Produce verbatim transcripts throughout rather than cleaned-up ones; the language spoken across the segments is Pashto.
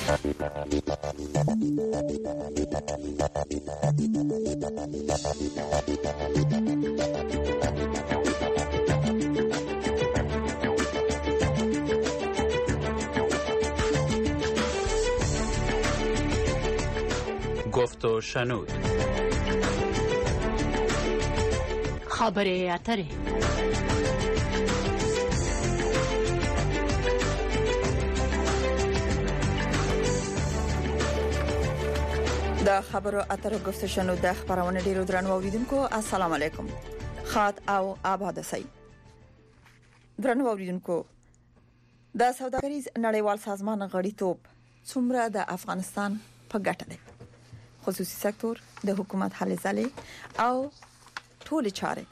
گفت و شنود. خبره اتره. د خبرو اترو گفت شنود د خبرونه ډیرو درنو اوریدونکو السلام علیکم. خات او آباد سي. درنو اوریدونکو د سوداګریز نړیوال سازمان غړیتوب څومره د افغانستان په ګټه ده. خصوصي سکتور د حکومت هلې ځلې او ټول چارې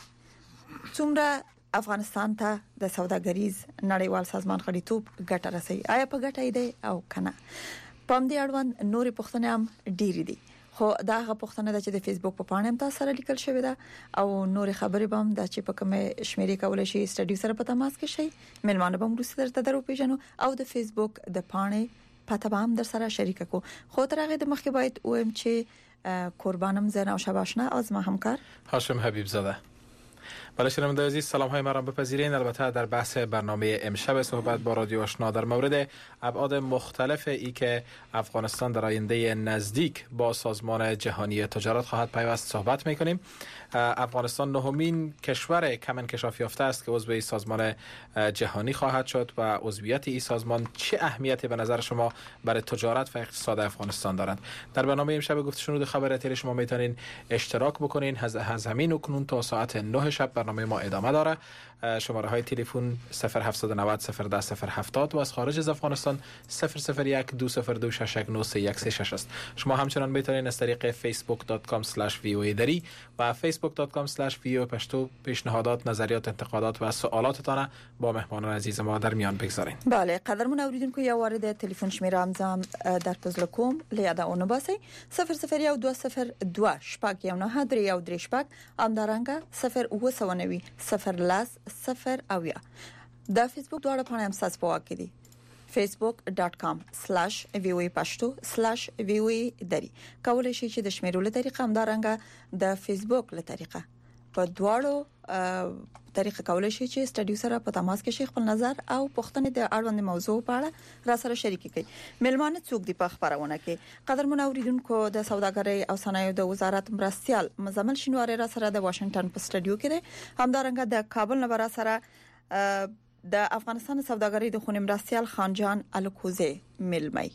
څومره افغانستان ته د سوداګریز نړیوال سازمان غړیتوب ګټه رسي. آیا په ګټه دی او کنه؟ پام دې اړوند نورې پوښتنې هم ډېرې دي، خو دا هغه پوښتنه ده چې د فیسبوک په پاڼه هم تاسو سره لیکل شوې ده او نورې خبرې به هم د چې په کومه شمیرې کولای شي سټډیو سره په تماس کې شي. ملمانه به موږ سره ته درو پیژنو او د فیسبوک د پاڼې پته به هم در سره شریک کو. خو تر هغه د مخکې باید وایم چې قربانم زن او شباشنه از ما همکار هاشم حبیب زاده. برای شنوندگان عزیز سلام های مرا بپذیرین. البته در بحث برنامه امشب صحبت با رادیو آشنا در مورد ابعاد مختلف ای که افغانستان در آینده نزدیک با سازمان جهانی تجارت خواهد پیوست صحبت میکنیم. افغانستان نهمین کشور کم انکشاف یافته است که عضو سازمان جهانی خواهد شد و عضویت این سازمان چه اهمیتی به نظر شما برای تجارت و اقتصاد افغانستان دارد؟ در برنامه امشب گفت شنود خبر اتری شما میتونین اشتراک بکنین. از همین و کنون تا ساعت نه شب برنامه ما ادامه داره. شماره های تلفن صفر هفت نه صفر صفر ده صفر هفتاد و از خارج از افغانستان صفر صفر یک دو صفر دو شش یک نه سه یک سه شش است. شما همچنان میتونید از طریق facebook dot com slash voa دری و facebook dot com slash voa پشتو پیشنهادات، نظریات، انتقادات و سوالاتتان با مهمانان عزیز ما در میان بگذارین. بله، قدرمن اوریدونکو یا وارد تلفن شمیره امزام در تزلکوم لیاده اون باسی صفر صفر یک دو صفر دو شپږ یو نه درې یو درې شپږ امدارنګه صفر اوه سوه نوي صفر لاس صفر اویا. د فیسبوک دواړه پاڼې هم ساس په واکې دي facebook dot com slash voa پشتو slash voa دری. کولای شئ چې د شمیرولو طریقه همدارنګه د فیسبوک له طریقه په دواړو طریقه کولای شئ چې سټډیو سره په تماس کې شي خپل نظر او پوښتنې د اړوند موضوع په اړه را سره شریک کړئ. ملمانه څوک دی په خبرونه کې قدرمن اوریدونکو د سوداګرۍ او صنایعو د وزارت مرستيال مزمل شینواری را سره د واشنگټن په سټډیو کې دی. همدارنګه د کابل نه را سره د افغانستان سوداګرۍ د خونی مرستيال خانجان الکوزی ملمی.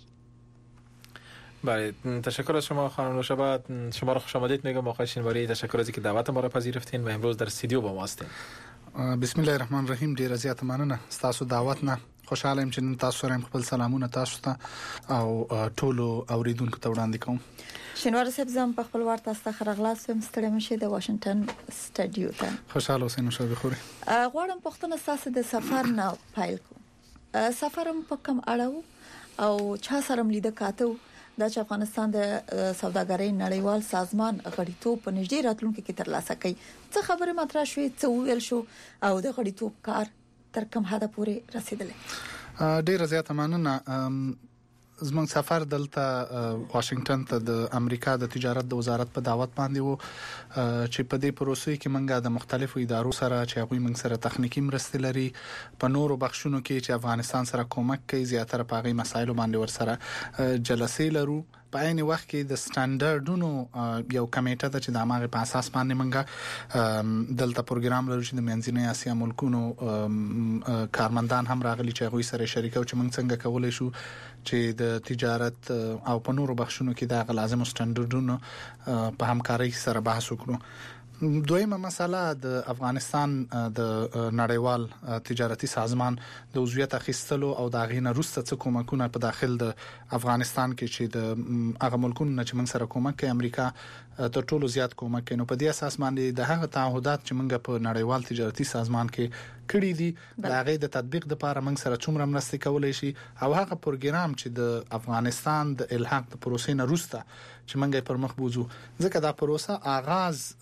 بله، تشکر از شما خانم نوشابه. شما را خوش آمدید میگم آقای شینواری. تشکر از اینکه دعوت ما را پذیرفتین و امروز در استودیو با ما هستین. بسم الله الرحمن الرحیم. ډیر زیات مننه تاسو دعوت نه. خوشاله یم چې تاسو سره خپل سلامونه تاسو ته او ټولو اوریدونکو ته وړاندې کوم. شینوار صاحب زم په خپل ورته است خرغلاسم ستړي مشه د واشنگټن سټډیو ته. خوشاله اوسئ. نو شو خوري. غواړم پښتنه ساسه د سفر نه پایل کو. سفرم په کوم اړه او چا سره مليده کاته د افغانستان د سوداګرۍ نړیوال سازمان غړیتوب په نږدې راتلونکو کې ترلاسه کړي. څه خبره مطرح شوې، څه ویل شو او د غړیتوب کار تر کوم حد پورې رسیدلی؟ ډیر زیات مننه. زموږ سفر دلته واشنگټن ته د امریکا د تجارت د وزارت په دعوت باندې وو چې په دې پروسې کې موږ د مختلفو ادارو سره چې هغه موږ سره تخنیکی مرسته لري په نورو بخښونو کې چې افغانستان سره کومک کوي زیاتره په هغه مسایلو باندې ور سره جلسې لرو. په عین وخت کې د سټانډرډونو یو کمیټه د چې د اماغه په اساس باندې موږ دلته پروګرام لرو چې د منځنۍ اسیا ملکونو کارمندان هم راغلي چې هغه سره شریک او چې موږ څنګه کولای شو چې د تجارت او په نورو بخښونو کې د لازم سټانډرډونو په همکارۍ سره بحث وکړو. دویمه مسله د افغانستان د نړیوال تجارتي سازمان د عضویت اخیستلو او د غینه روسته څخه کومکونه په داخل د افغانستان کې چې د هغه ملکونو چې موږ سره کومک کوي امریکا تر ټولو زیات کومک کوي. نو په دې اساس باندې د هغه تعهدات چې موږ په نړیوال تجارتي سازمان کې کړی دي د هغه د تطبیق لپاره موږ سره څومره مرسته کولای شي او هغه پروګرام چې د افغانستان د الحاق د پروسې نه روسته چې موږ پر مخ بوزو ځکه دا پروسه آغاز د چې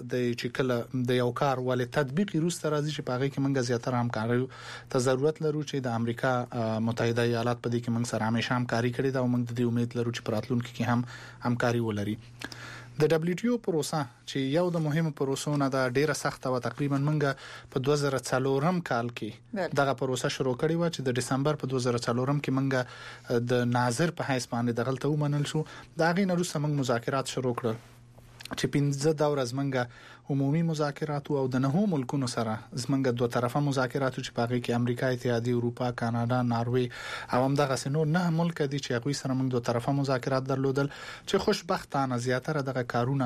چې کله د یو کار ول تطبیق روسته راځي چې پاغي کې منګه زیاتره همکاري ته ضرورت لرو چې د امریکا متحده ایالات په دې کې موږ سره همیشه همکاري کړې ده او موږ د دې امید لرو چې په راتلونکي کې هم همکاري ولري. د دبليو ټي او پروسه چې یو د مهمو پروسو نه د ډیره سخت او تقریبا منګه په دوه زره څلور کال کې دغه پروسه شروع کړې و چې د دسمبر په دوه زره څلور کې منګه د ناظر په حیث باندې دغلته ومنل شو. دا غي نه وروسته موږ مذاکرات شروع کړل چې پنځه دور زمنګه عمومي مذاکرات او د نهو ملکونو سره زمنګه دوه طرفه مذاکرات چې پاغي کې امریکا، اتحادیه اروپا، کاناډا، ناروی او هم دغه سينو نه ملک دي چې هغه سره موږ دوه طرفه مذاکرات درلودل چې خوشبختانه زیاتره دغه کارونه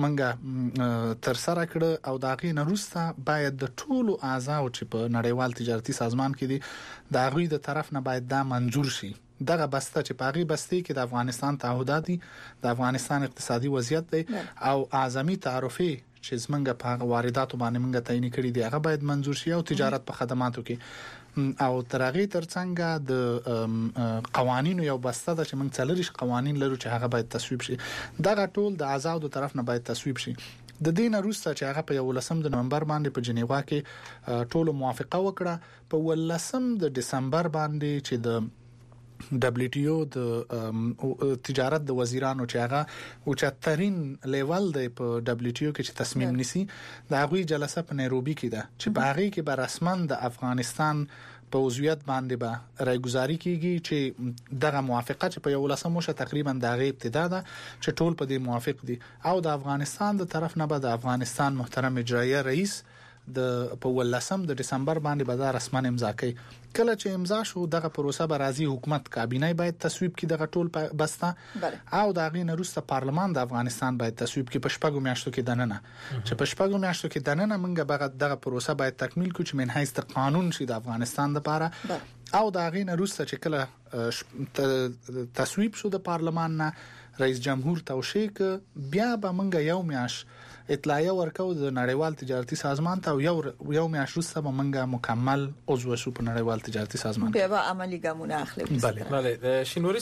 موږ تر سره کړ او دغه نه وروسته باید د ټولو اعضاء چې په نړیوال تجارتي سازمان کې دي د هغه د طرف نه باید دا منظور شي. دغه بسته چې پاغي بسته کې د افغانستان تعهدات دي، د افغانستان اقتصادي وضعیت دی او اعظمي تعرفي چې زمونږ په وارداتو باندې موږ تعین کړی دی هغه باید منظور شي او تجارت په خدماتو کې او ترغی ترڅنګ د قوانینو یو بسته ده چې موږ څلریش قوانین لرو چې هغه باید تصویب شي. دغه ټول د اعضاء طرف نه باید تصویب شي. د دین روسته چې هغه په یولسم د نومبر باندې په جنیوا کې ټولو موافقه وکړه په ولسم د دسمبر باندې چې د دبليو ټي او د تجارت د وزیرانو چې هغه او چترین لیول دی په دبليو ټي او کې چې تصمیم نیسي د هغه جلسه په نیروبي کې ده چې باغی کې به رسمن د افغانستان په عضویت باندې به رايګزاري کیږي چې دغه موافقه چې په یو لسمه شو تقریبا دغه ابتدا ده چې ټول په دې موافق دي او د افغانستان د طرف نه به د افغانستان محترم اجرایه رئیس د په ولسم د دسمبر باندې به دا رسمن امضا کوي. کله چې امضا شو دغه پروسه به راځي حکومت کابینه باید تصویب کړي دغه ټول بسته او دغه نه وروسته پارلمان د افغانستان باید تصویب کړي په شپږو میاشتو کې دننه چې په شپږو میاشتو کې دننه موږ به دغه پروسه باید تکمیل کړو چې من حیث د قانون شي د افغانستان لپاره او دغه نه وروسته چې کله تصویب شو د پارلمان نه رئیس جمهور توشیک بیا به موږ یو میاش اطلاعیه ورکو د نړیوال تجارتي سازمان ته یو یو میاشت وروسته به موږ مکمل عضو شو په نړیوال تجارتي سازمان. بیا به عملی ګامونه اخلي. بله بله شینوری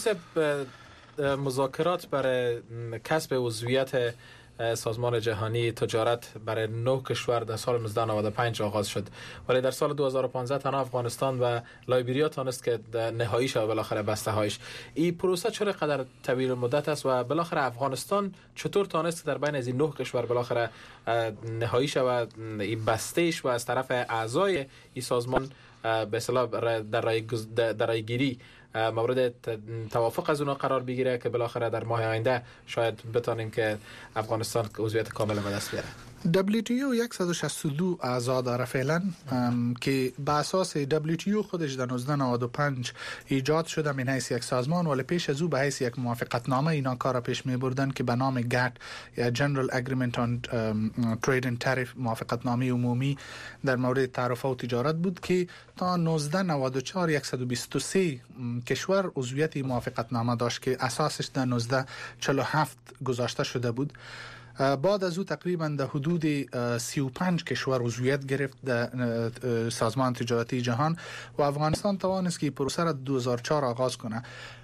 صاحب مذاکرات برای کسب عضویت سازمان جهانی تجارت برای نه کشور در سال نوزده نود و پنج آغاز شد ولی در سال دو هزار و پانزده تنها افغانستان و لایبریا تانست که نهایی شد بالاخره بسته هایش. این پروسه چرا قدر طویل مدت است و بالاخره افغانستان چطور تانست که در بین از این نه کشور بالاخره نهایی شد این بستهش و از طرف اعضای این سازمان به اصطلاح در رای در رایگیری مورد توافق از اونا قرار بگیره که بالاخره در ماه آینده شاید بتونیم که افغانستان عضویت کامل به دست بیاره. دبليو ټي او صد و شصت و دو اعضا داره فعلا که به اساس دبليو ټي او خودش در نوزده نود و پنج ایجاد شده من حیث یک سازمان ولی پیش از او به حیث یک موافقت نامه اینا کار پیش می بردن که به نام گات یا General Agreement on Trade and Tariff موافقت نامه عمومی در مورد تعرفه و تجارت بود که تا نوزده نود و چهار صد و بیست و سه کشور عضویت موافقت نامه داشت که اساسش در نوزده چهل و هفت گذاشته شده بود. بعد از او تقریبا در حدود سی و پنج کشور عضویت گرفت در سازمان تجارتی جهان و افغانستان توانست که پروسه را دو هزار و چهار آغاز کنه.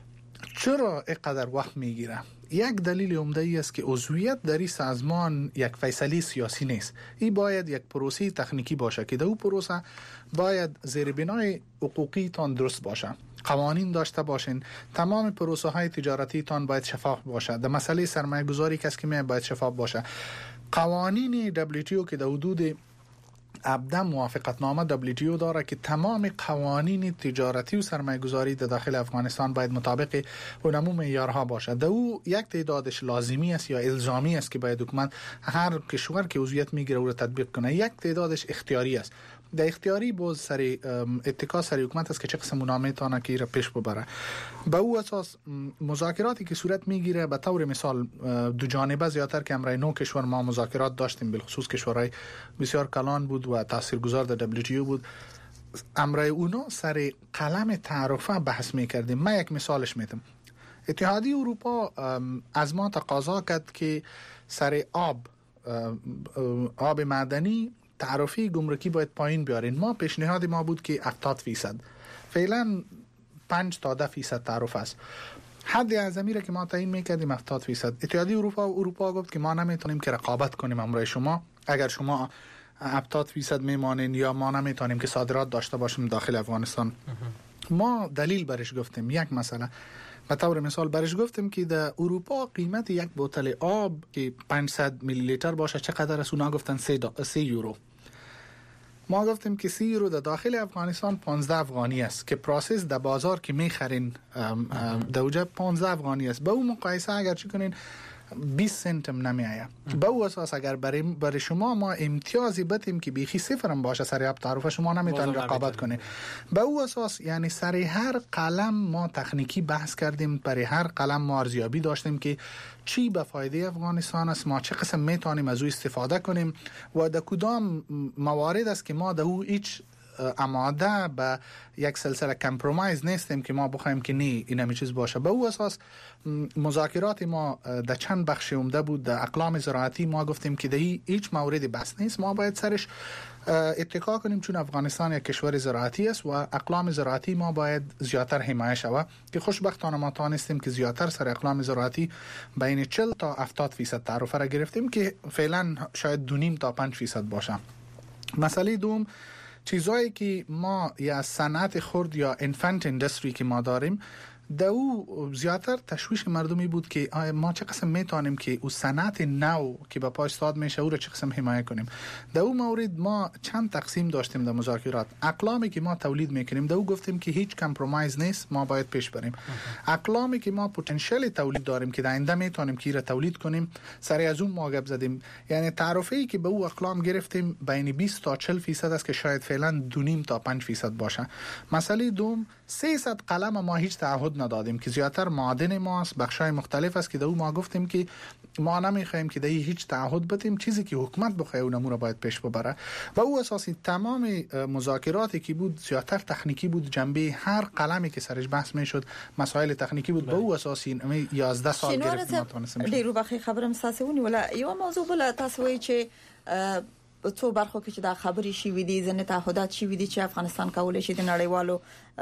چرا اینقدر وقت میگیره؟ یک دلیل عمده ای است که عضویت در این سازمان یک فیصله سیاسی نیست. این باید یک پروسه تکنیکی باشه که در اون پروسه باید زیربنای حقوقی تان درست باشه. قوانین داشته باشین، تمام پروسه های تجارتی تان باید شفاف باشه. در مسئله سرمایه گذاری کس که می باید شفاف باشه. قوانین دبليو ټي او که در حدود ابدا موافقت نامه دبليو ټي او داره که تمام قوانین تجارتی و سرمایه گذاری در داخل افغانستان باید مطابق اونمو معیارها باشه. در او یک تعدادش لازمی است یا الزامی است که باید حکومت هر کشور که عضویت میگیره او را تطبیق کنه. یک تعدادش اختیاری است. در اختیاری باز سر اتکا سر حکومت است که چه قسم نامه تانه که را پیش ببره. به او اساس مذاکراتی که صورت میگیره به طور مثال دو جانبه زیاتر که امرای نو کشور ما مذاکرات داشتیم، بالخصوص کشورهای بسیار کلان بود و تاثیرگذار در دبليو ټي او بود، امرای اونا سر قلم تعرفه بحث میکردیم. من یک مثالش میتم. اتحادیه اروپا از ما تقاضا کرد که سر آب آب معدنی تعرفه گمرکی باید پایین بیارین. ما پیشنهاد ما بود که هفتاد فیصد، فعلا پنج تا ده فیصد تعرفه است. حد اعظمی را که ما تعیین میکردیم هفتاد فیصد. اتحادیه اروپا اروپا گفت که ما نمیتونیم که رقابت کنیم امرای شما اگر شما هفتاد فیصد میمانین یا ما نمیتونیم که صادرات داشته باشیم داخل افغانستان. ما دلیل برش گفتیم. یک مسئله به طور مثال برش گفتیم که در اروپا قیمت یک بوتل آب که پانصد میلی لیتر باشه چقدر است؟ اونا گفتن سه یورو. ما گفتیم که سی یورو در داخل افغانستان پانزده افغانی است که پروسس در بازار که میخرین در اوجه پانزده افغانی است. به اون مقایسه اگر چی کنین بیست سنت هم نمیآید. به او اساس اگر برای برای شما ما امتیازی بدیم که بیخی صفر هم باشه سر اب تعرفه شما نمیتونید رقابت کنید. به او اساس یعنی سر هر قلم ما تکنیکی بحث کردیم، برای هر قلم ما ارزیابی داشتیم که چی به فایده افغانستان است، ما چه قسم میتونیم از او استفاده کنیم و در کدام موارد است که ما در او هیچ آماده به یک سلسله کمپرومایز نیستیم که ما بخوایم که نه این همین چیز باشه. به او اساس مذاکرات ما در چند بخش عمده بود. در اقلام زراعتی ما گفتیم که در هیچ موردی بحث نیست، ما باید سرش اتکا کنیم چون افغانستان یک کشور زراعتی است و اقلام زراعتی ما باید زیاتر حمایت شود که خوشبختانه ما توانستیم که زیاتر سر اقلام زراعتی بین چهل تا هفتاد فیصد تعرفه را گرفتیم که فعلا شاید دو نیم تا پنج فیصد باشه. مسئله دوم چیزایی که ما یا صنعت خرد یا انفنت اندستری که ما داریم در او زیادتر تشویش مردمی بود که ما چه قسم میتونیم که او صنعت نو که به پای استاد میشه او را چه قسم حمایت کنیم. در او مورد ما چند تقسیم داشتیم در مذاکرات. اقلامی که ما تولید میکنیم در او گفتیم که هیچ کمپرومایز نیست، ما باید پیش بریم. اقلامی که ما پتانسیل تولید داریم که در آینده میتونیم که را تولید کنیم سر از اون ما گپ زدیم. یعنی تعرفه‌ای که به او اقلام گرفتیم بین بیست تا چهل فیصد است که شاید فعلا دو نیم تا پنج فیصد باشه. مسئله دوم سیصد قلم ما هیچ تعهد ندادیم که زیاتر معادن ماست، بخشای مختلف است که در ما گفتیم که ما نمیخوایم که در هیچ تعهد بدیم، چیزی که حکومت بخواه اونمو را باید پیش ببره. و او اساسی تمام مذاکراتی که بود زیاتر تکنیکی بود، جنبه هر قلمی که سرش بحث میشد مسائل تکنیکی بود. به او اساسی یازده سال گرفتیم. ډیرو بخې خبرم ساسونی ولا یو موضوع بل تاسو وی چې څو برخو کې چې دا خبرې شي وي دي ځنه تعهدات شي وي دي چې افغانستان کولای شي د نړیوالو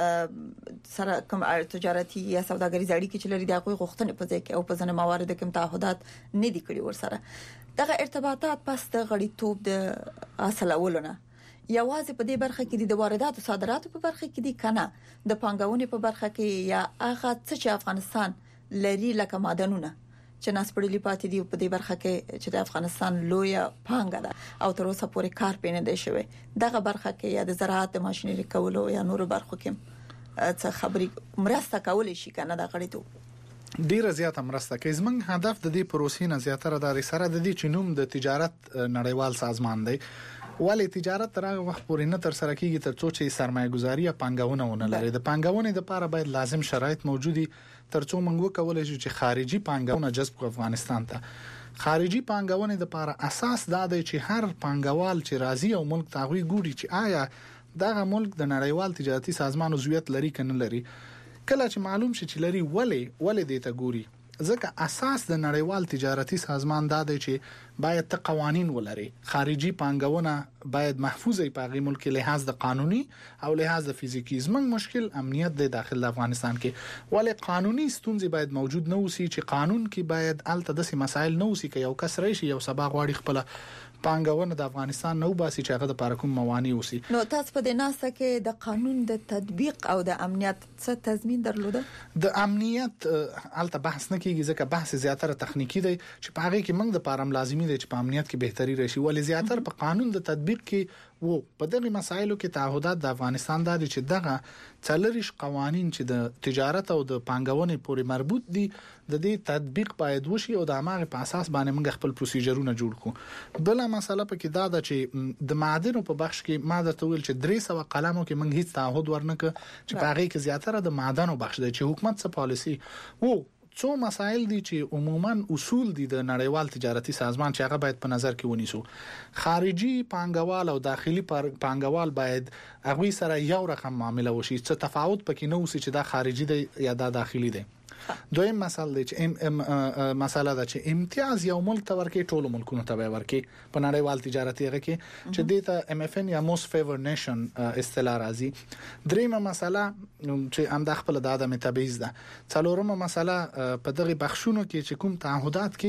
سره کوم تجارتي یا سوداګریز اړیکې چې لري د هغه غوښتنې په ځای کې او په ځنه موارد کې تعهدات نه دي کړی ورسره. دغه ارتباطات پس د غړیتوب د اصلولونه یوازې په دې برخه کې د واردات او صادراتو په برخه کې دي کنه د پانګونې په برخه کې یا هغه څه چې افغانستان لري لکه معدنونه چې ناس پړلي پاتې دي په دې برخه کې چې د افغانستان لویه پانګه ده او تر اوسه پورې کار پینې دی شوی. دغه برخه کې یا د زراعت د ماشينري کولو یا نور برخو کې څه خبري مرسته کولای شي کنه د غړیتوب ډیره زیاته مرسته کوي. زمونږ هدف د دې پروسې نه زیاتره د سره د دې چنوم د تجارت نړیوال سازمان دی. ولی تجارت تر هغه وخت پورې نه تر سره کیږي تر څو چې سرمایه گذاري یا پانګونه ونه لري. د پانګونې لپاره باید لازم شرایط موجودي تر څو موږ وکولای شو چې خارجي پانګونه جذب کړو افغانستان ته. خارجي پانګونې لپاره اساس دا دی چې هر پانګوال چې راځي او ملک ته غوي ګوري چې آیا دغه ملک د نړیوال تجارتي سازمان عضویت لري کنه لري. کله چې معلوم شي چې لري ولی ولی دې ته ګوري ځکه اساس د نړیوال تجارتي سازمان دا دی چې باید ته قوانين ولري. خارجي پانګونه باید محفوظ وي په هغه ملک لحاظ د قانوني او لحاظ د فزیکی. زمنګ مشکل امنیت د داخل افغانستان کې ولې قانوني ستونزې باید موجود نه وسی چې قانون کې باید الته د مسایل نه وسی کې یو کس راشي یو سبا غواړي خپل پانګونه د افغانستان نو باسي چې هغه د پاره کوم موانع وسی. نو تاسو په دې ناسه کې د قانون د تطبیق او د امنیت څه تضمین درلوده؟ د امنیت الته بحث نه کیږي ځکه بحث زیاتره تخنیکی دی چې په هغه کې موږ د پاره لازمي دی چې په امنیت کې بهتري راشي. ولې زیاتره په قانون د تطبیق کې وو په دغه مسایلو کې تعهدات د افغانستان د چې دغه څلریش قوانين چې د تجارت او د پانګونې پورې مربوط دي د دې تطبیق باید وشي او د امر په اساس باندې موږ خپل پروسیجرونه جوړ کړو. بل مسله په کې دا ده چې د معادنو په بخش کې ما درته ویل چې درې سوه قلمو کې موږ هیڅ تعهد ورنکړ چې په هغه کې زیاتره د معادنو بخش دی چې حکومت څه پالیسی وو. څو مسائل دي چې عموما اصول دي د نړیوال تجارتي سازمان چې هغه باید په نظر کې ونیسو. خارجي پانګوال او داخلي پانګوال باید هغه سره یو رقم معامله وشي، څه تفاوت پکې نه وسی چې دا خارجي دی یا دا داخلي دی. دویم مسله دی چې ام ام مسله ده چې امتیاز یو ملک ته ورکې ټولو ملکونو ته ورکې په نړیوال تجارتي هغه کې چې د ته ام اف ان یا موست فیور نیشن اصطلاح راځي. دریمه مسله چې هم د خپل د ادمه تبعیض ده. څلورمه مسله په دغه بخښونو کې چې کوم تعهدات کې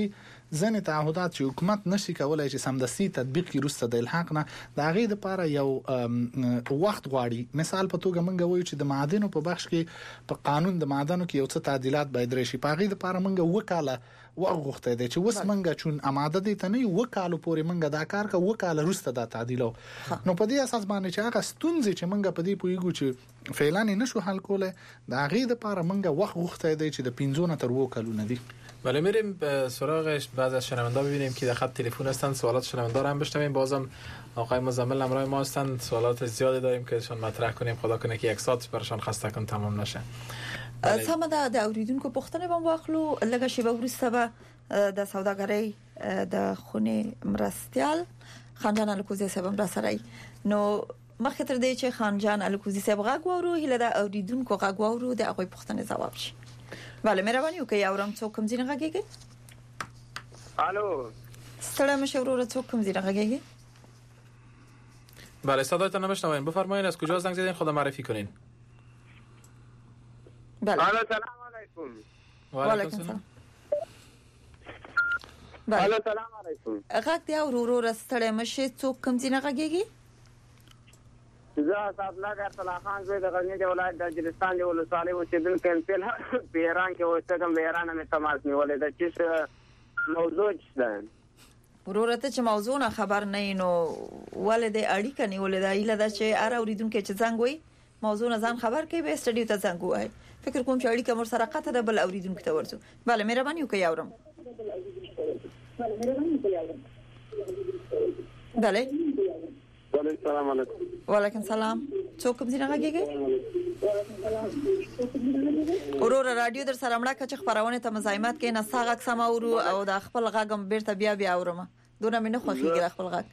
ځنې تعهدات چې حکومت نشي کولای چې سمدستي تطبیق کړي رسته د الحاق نه د هغه لپاره یو وخت غواړي. مثال په توګه موږ وایو چې د معادنو په بخش کې په قانون د معادنو کې یو څه تعدیلات باید راشي. په هغه لپاره موږ وکاله وغوښته دي چې وس موږ چون آماده دي ته نه وکاله پورې موږ دا کار کا وکاله رسته دا تعدیلو. نو په دې اساس باندې چې هغه ستونزې چې موږ په دې پویګو چې فعلا نشو حل کوله د هغه لپاره موږ وخت غوښته دي چې د پنځه نه تر وو کلونه دي. بله میریم به سراغش. بعض از شنوندا ببینیم که در خط تلفن هستند، سوالات شنوندا رو هم بشنویم. بازم آقای مزمل همراه ما هستند، سوالات زیادی داریم که شون مطرح کنیم. خدا کنه که یک ساعت برشان خسته کن تمام نشه. سمه ده د اوریدونکو پوښتنه به واخلو. لږه شی به ورسته به د سوداګرۍ د خونې مرستيال خانجان الکوزي صاحب را سره نو مخکې تر دې چې خانجان الکوزي صاحب غږ وورو هله د اوریدونکو غږ وورو د هغه پوښتنه جواب شي. بله مهرباني وکړئ اورم څوک کوم ځای غږیږي. الو ستړی مشه ورور څوک کوم ځای غږیږي. بله صدایتان نمیشنویم، بفرمایید از کجا زنگ زدین، خود معرفی کنین. بله الو سلام علیکم. و علیکم السلام. بله الو سلام علیکم. غږ دی ورور ستړی مشه څوک کوم ځای غږیږي. زه صاحب لا ګرځلا خان زوی د غزنی د ولایت د جلستان دی ولسوالۍ اوسېدونکی فعل په ایران کې اوسېدم. په ایران مې تماس نیولې ده چې موضوع ده ورور ته چې موضوع نه خبر نه نو ولې د اړیکه نیولې ده ایله دا چې ار اوریدونکو چې څنګه وي موضوع نه ځان خبر کوي به سټډیو ته څنګه وای. فکر کوم چې اړیکه مر سره قطه ده بل اوریدونکو ته ورسو. بله مهرباني وکړئ اورم. بله السلام علیکم. وعلیکم سلام. څوک کوم ځای غږیږي. ورور رادیو در سره مړه کچ خبرونه ته مزاحمت کې نه ساغه سم اورو او د خپل غږم بیرته بیا بیا اورم. دونه مې نه خوښیږي خپل غږ.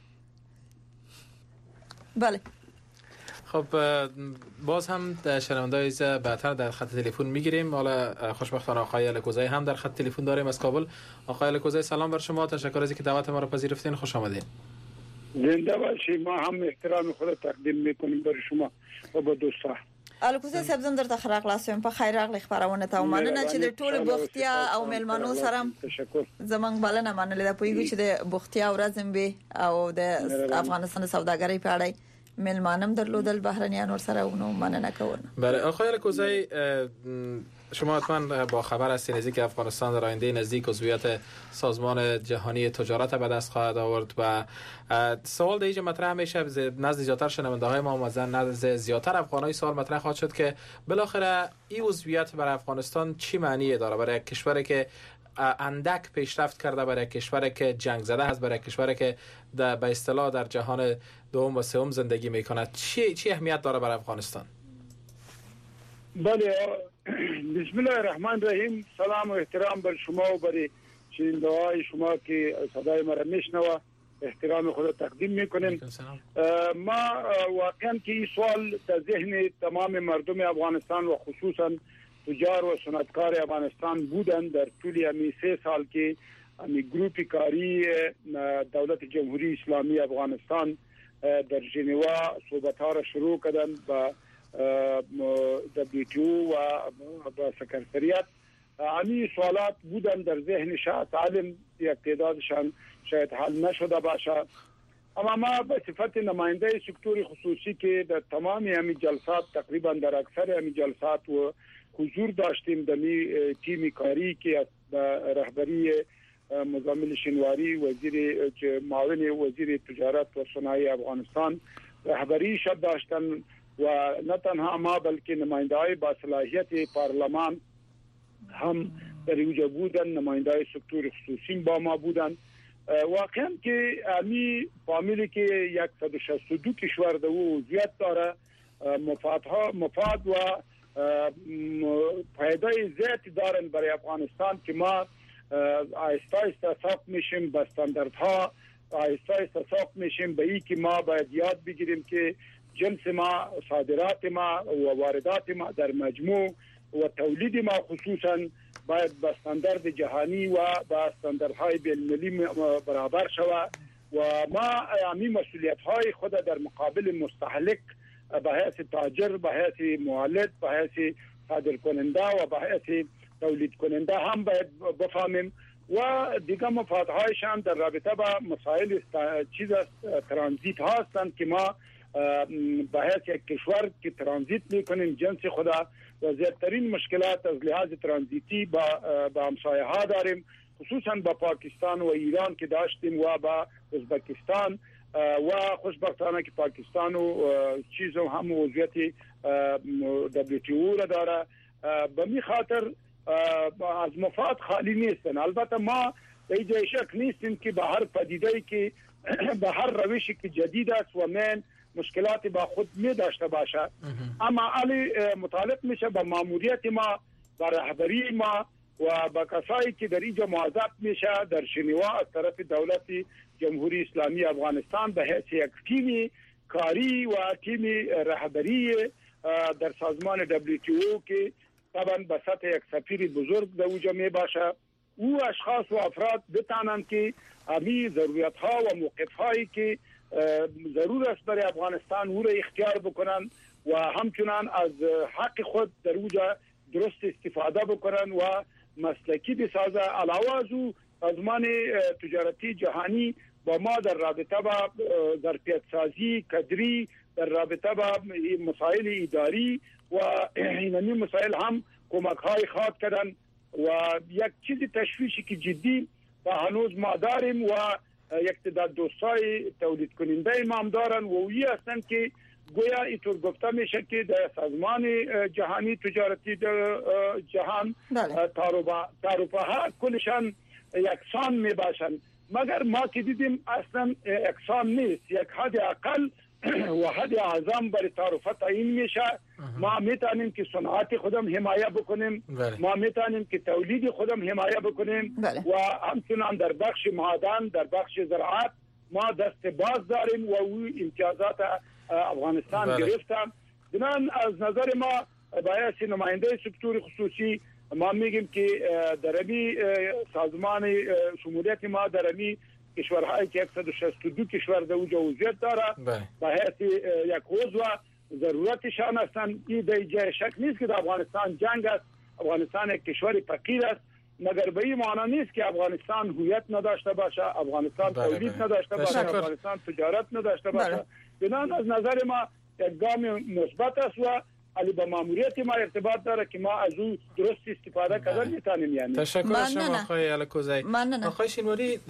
بله خب باز هم شنوندای ز بعدتر در خط تلفن میگیریم. حالا خوشبختانه آقای الکوزی هم در خط تلفن داریم از کابل. آقای الکوزی سلام بر شما، تشکر از اینکه دعوت ما را پذیرفتین، خوش آمدید. زنده باشید. ما هم احترام خود تقدیم میکنیم برای شما و با دوستان. الکوزی صاحب زم درته خراق لاسم په خیر راغلی خبرونه ته ومننه چې د ټولو بوختیا او ملمنو سره تشکر. زمنګ بلنه منلې د پویګو چې د بوختیا ورځم به او د افغانستان سوداګرۍ په اړه ملمانم درلودل بهرنیان ور سره ونو مننه کوم. بله آقای الکوزی شما حتما با خبر هستین از اینکه افغانستان در آینده نزدیک عضویت سازمان جهانی تجارت به دست خواهد آورد و سوال دیگه مطرح میشه نزد زیاتر شنونده های ما و نزد زیاتر افغانای سوال مطرح خواهد شد که بالاخره این عضویت برای افغانستان چی معنی داره برای کشوری که اندک پیشرفت کرده، برای کشوری که جنگ زده است، برای کشوری که به اصطلاح در جهان دوم و سوم زندگی میکنه. چی چی اهمیت داره برای افغانستان؟ بله بسم الله الرحمن الرحیم. سلام و احترام بر شما و برای شنونده‌های شما که صدای ما را میشنوه احترام خود تقدیم میکنیم. ما واقعا که این سوال در ذهن تمام مردم افغانستان و خصوصا تجار و صنعتکار افغانستان بودن در طول همین سه سال که همین گروپ کاری دولت جمهوری اسلامی افغانستان در ژنوا صحبت‌ها را شروع کردن با دبلیو و با سکرتریات. همین سوالات بودن در ذهن شاید عالم یک تعدادشان شاید حل نشده باشه، اما ما به صفت نماینده سکتور خصوصی که در تمام همین جلسات تقریبا در اکثر همین جلسات و حضور داشتیم در تیم کاری که رهبری مزمل شنواری وزیر معاون وزیر تجارت و صنایع افغانستان رهبری شد داشتن و نه تنها ما بلکه نماینده‌های با صلاحیت پارلمان هم در اینجا بودن، نماینده‌های سکتور خصوصی با ما بودن. واقعا که امی فامیلی که صد و شصت و دو کشور در عضویت داره مفادها مفاد و فایده زیادی دارن برای افغانستان که ما آهسته آهسته ساخت میشیم به استانداردها، آهسته آهسته ساخت میشیم به این که ما باید یاد بگیریم که جنس ما، صادرات ما و واردات ما در مجموع و تولید ما خصوصا باید به استاندارد جهانی و به استانداردهای بین‌المللی برابر شود و ما همین مسئولیت‌های خود در مقابل مستهلک به حیث تاجر، به حیث مولد، به حیث صادر کننده و به حیث تولید کننده هم باید بفهمیم و دیگه مفادهایشان در رابطه با مسائل چیز ترانزیت هستند که ما به حیث یک کشور که ترانزیت میکنیم جنس خدا و زیادترین مشکلات از لحاظ ترانزیتی با با همسایه ها داریم، خصوصا با پاکستان و ایران که داشتیم و با ازبکستان و خوشبختانه که پاکستان و چیزو هم وضعیت دبلیو تی او را داره. به می خاطر از مفاد خالی نیستن. البته ما به اینجا شک نیستیم که به هر پدیده‌ای که به هر روشی که جدید است و من مشکلاتی با خود می داشته باشه، اما علی متعلق میشه به ماموریت ما، به رهبری ما و به کسایی که در اینجا موظف میشه در شنوا از طرف دولت جمهوری اسلامی افغانستان به حیث یک تیم کاری و تیم رهبری در سازمان دبلیو تی او که طبعا به سطح یک سفیر بزرگ در اونجا می باشه، او اشخاص و افراد بتانند که همی ضرورت ها و موقف هایی که ضرور است برای افغانستان او را اختیار بکنن و همچنان از حق خود در اونجا درست استفاده بکنن و مسلکی بسازه. علاوه از او سازمان تجارتی جهانی با ما در رابطه با ظرفیت سازی کدری، در رابطه با مسائل اداری و اینمی مسائل هم کمک های خواهد کردن و یک چیز تشویشی که جدی تا هنوز ما داریم و یک تعداد دوستای تولید کننده ما هم دارن و اویی هستن که گویا اینطور گفته میشه که در سازمان جهانی تجارتی جهان تعرفه ها کلشان یکسان می باشن، مگر ما که دیدیم اصلا یکسان نیست. یک حد اقل و حد اعظم برای تعرفه تعیین میشه. ما میتونیم که صنعت خودم حمایه بکنیم، ما میتونیم که تولید خودم حمایه بکنیم و همچنان در بخش معدن، در بخش زراعت ما دست باز داریم و او امتیازات افغانستان گرفتم. بنان از نظر ما باید نماینده سکتور خصوصی ما میگیم که در امی سازمان شمولیت ما در امی کشورهایی که صد و شصت و دو کشور در اونجا وضعیت داره به حیث یک عضو ضرورتشان هستند. این در جای شک نیست که در افغانستان جنگ است، افغانستان یک کشور فقیر است، مگر به این معنا نیست که افغانستان هویت نداشته باشه، افغانستان تولید نداشته باشه، افغانستان تجارت نداشته باشه. بنان از نظر ما یک گام مثبت است و علی با ماموریت ما ارتباط داره که ما از اون درست استفاده کردن میتونیم. یعنی تشکر شما آقای الکوزی. آقای شینواری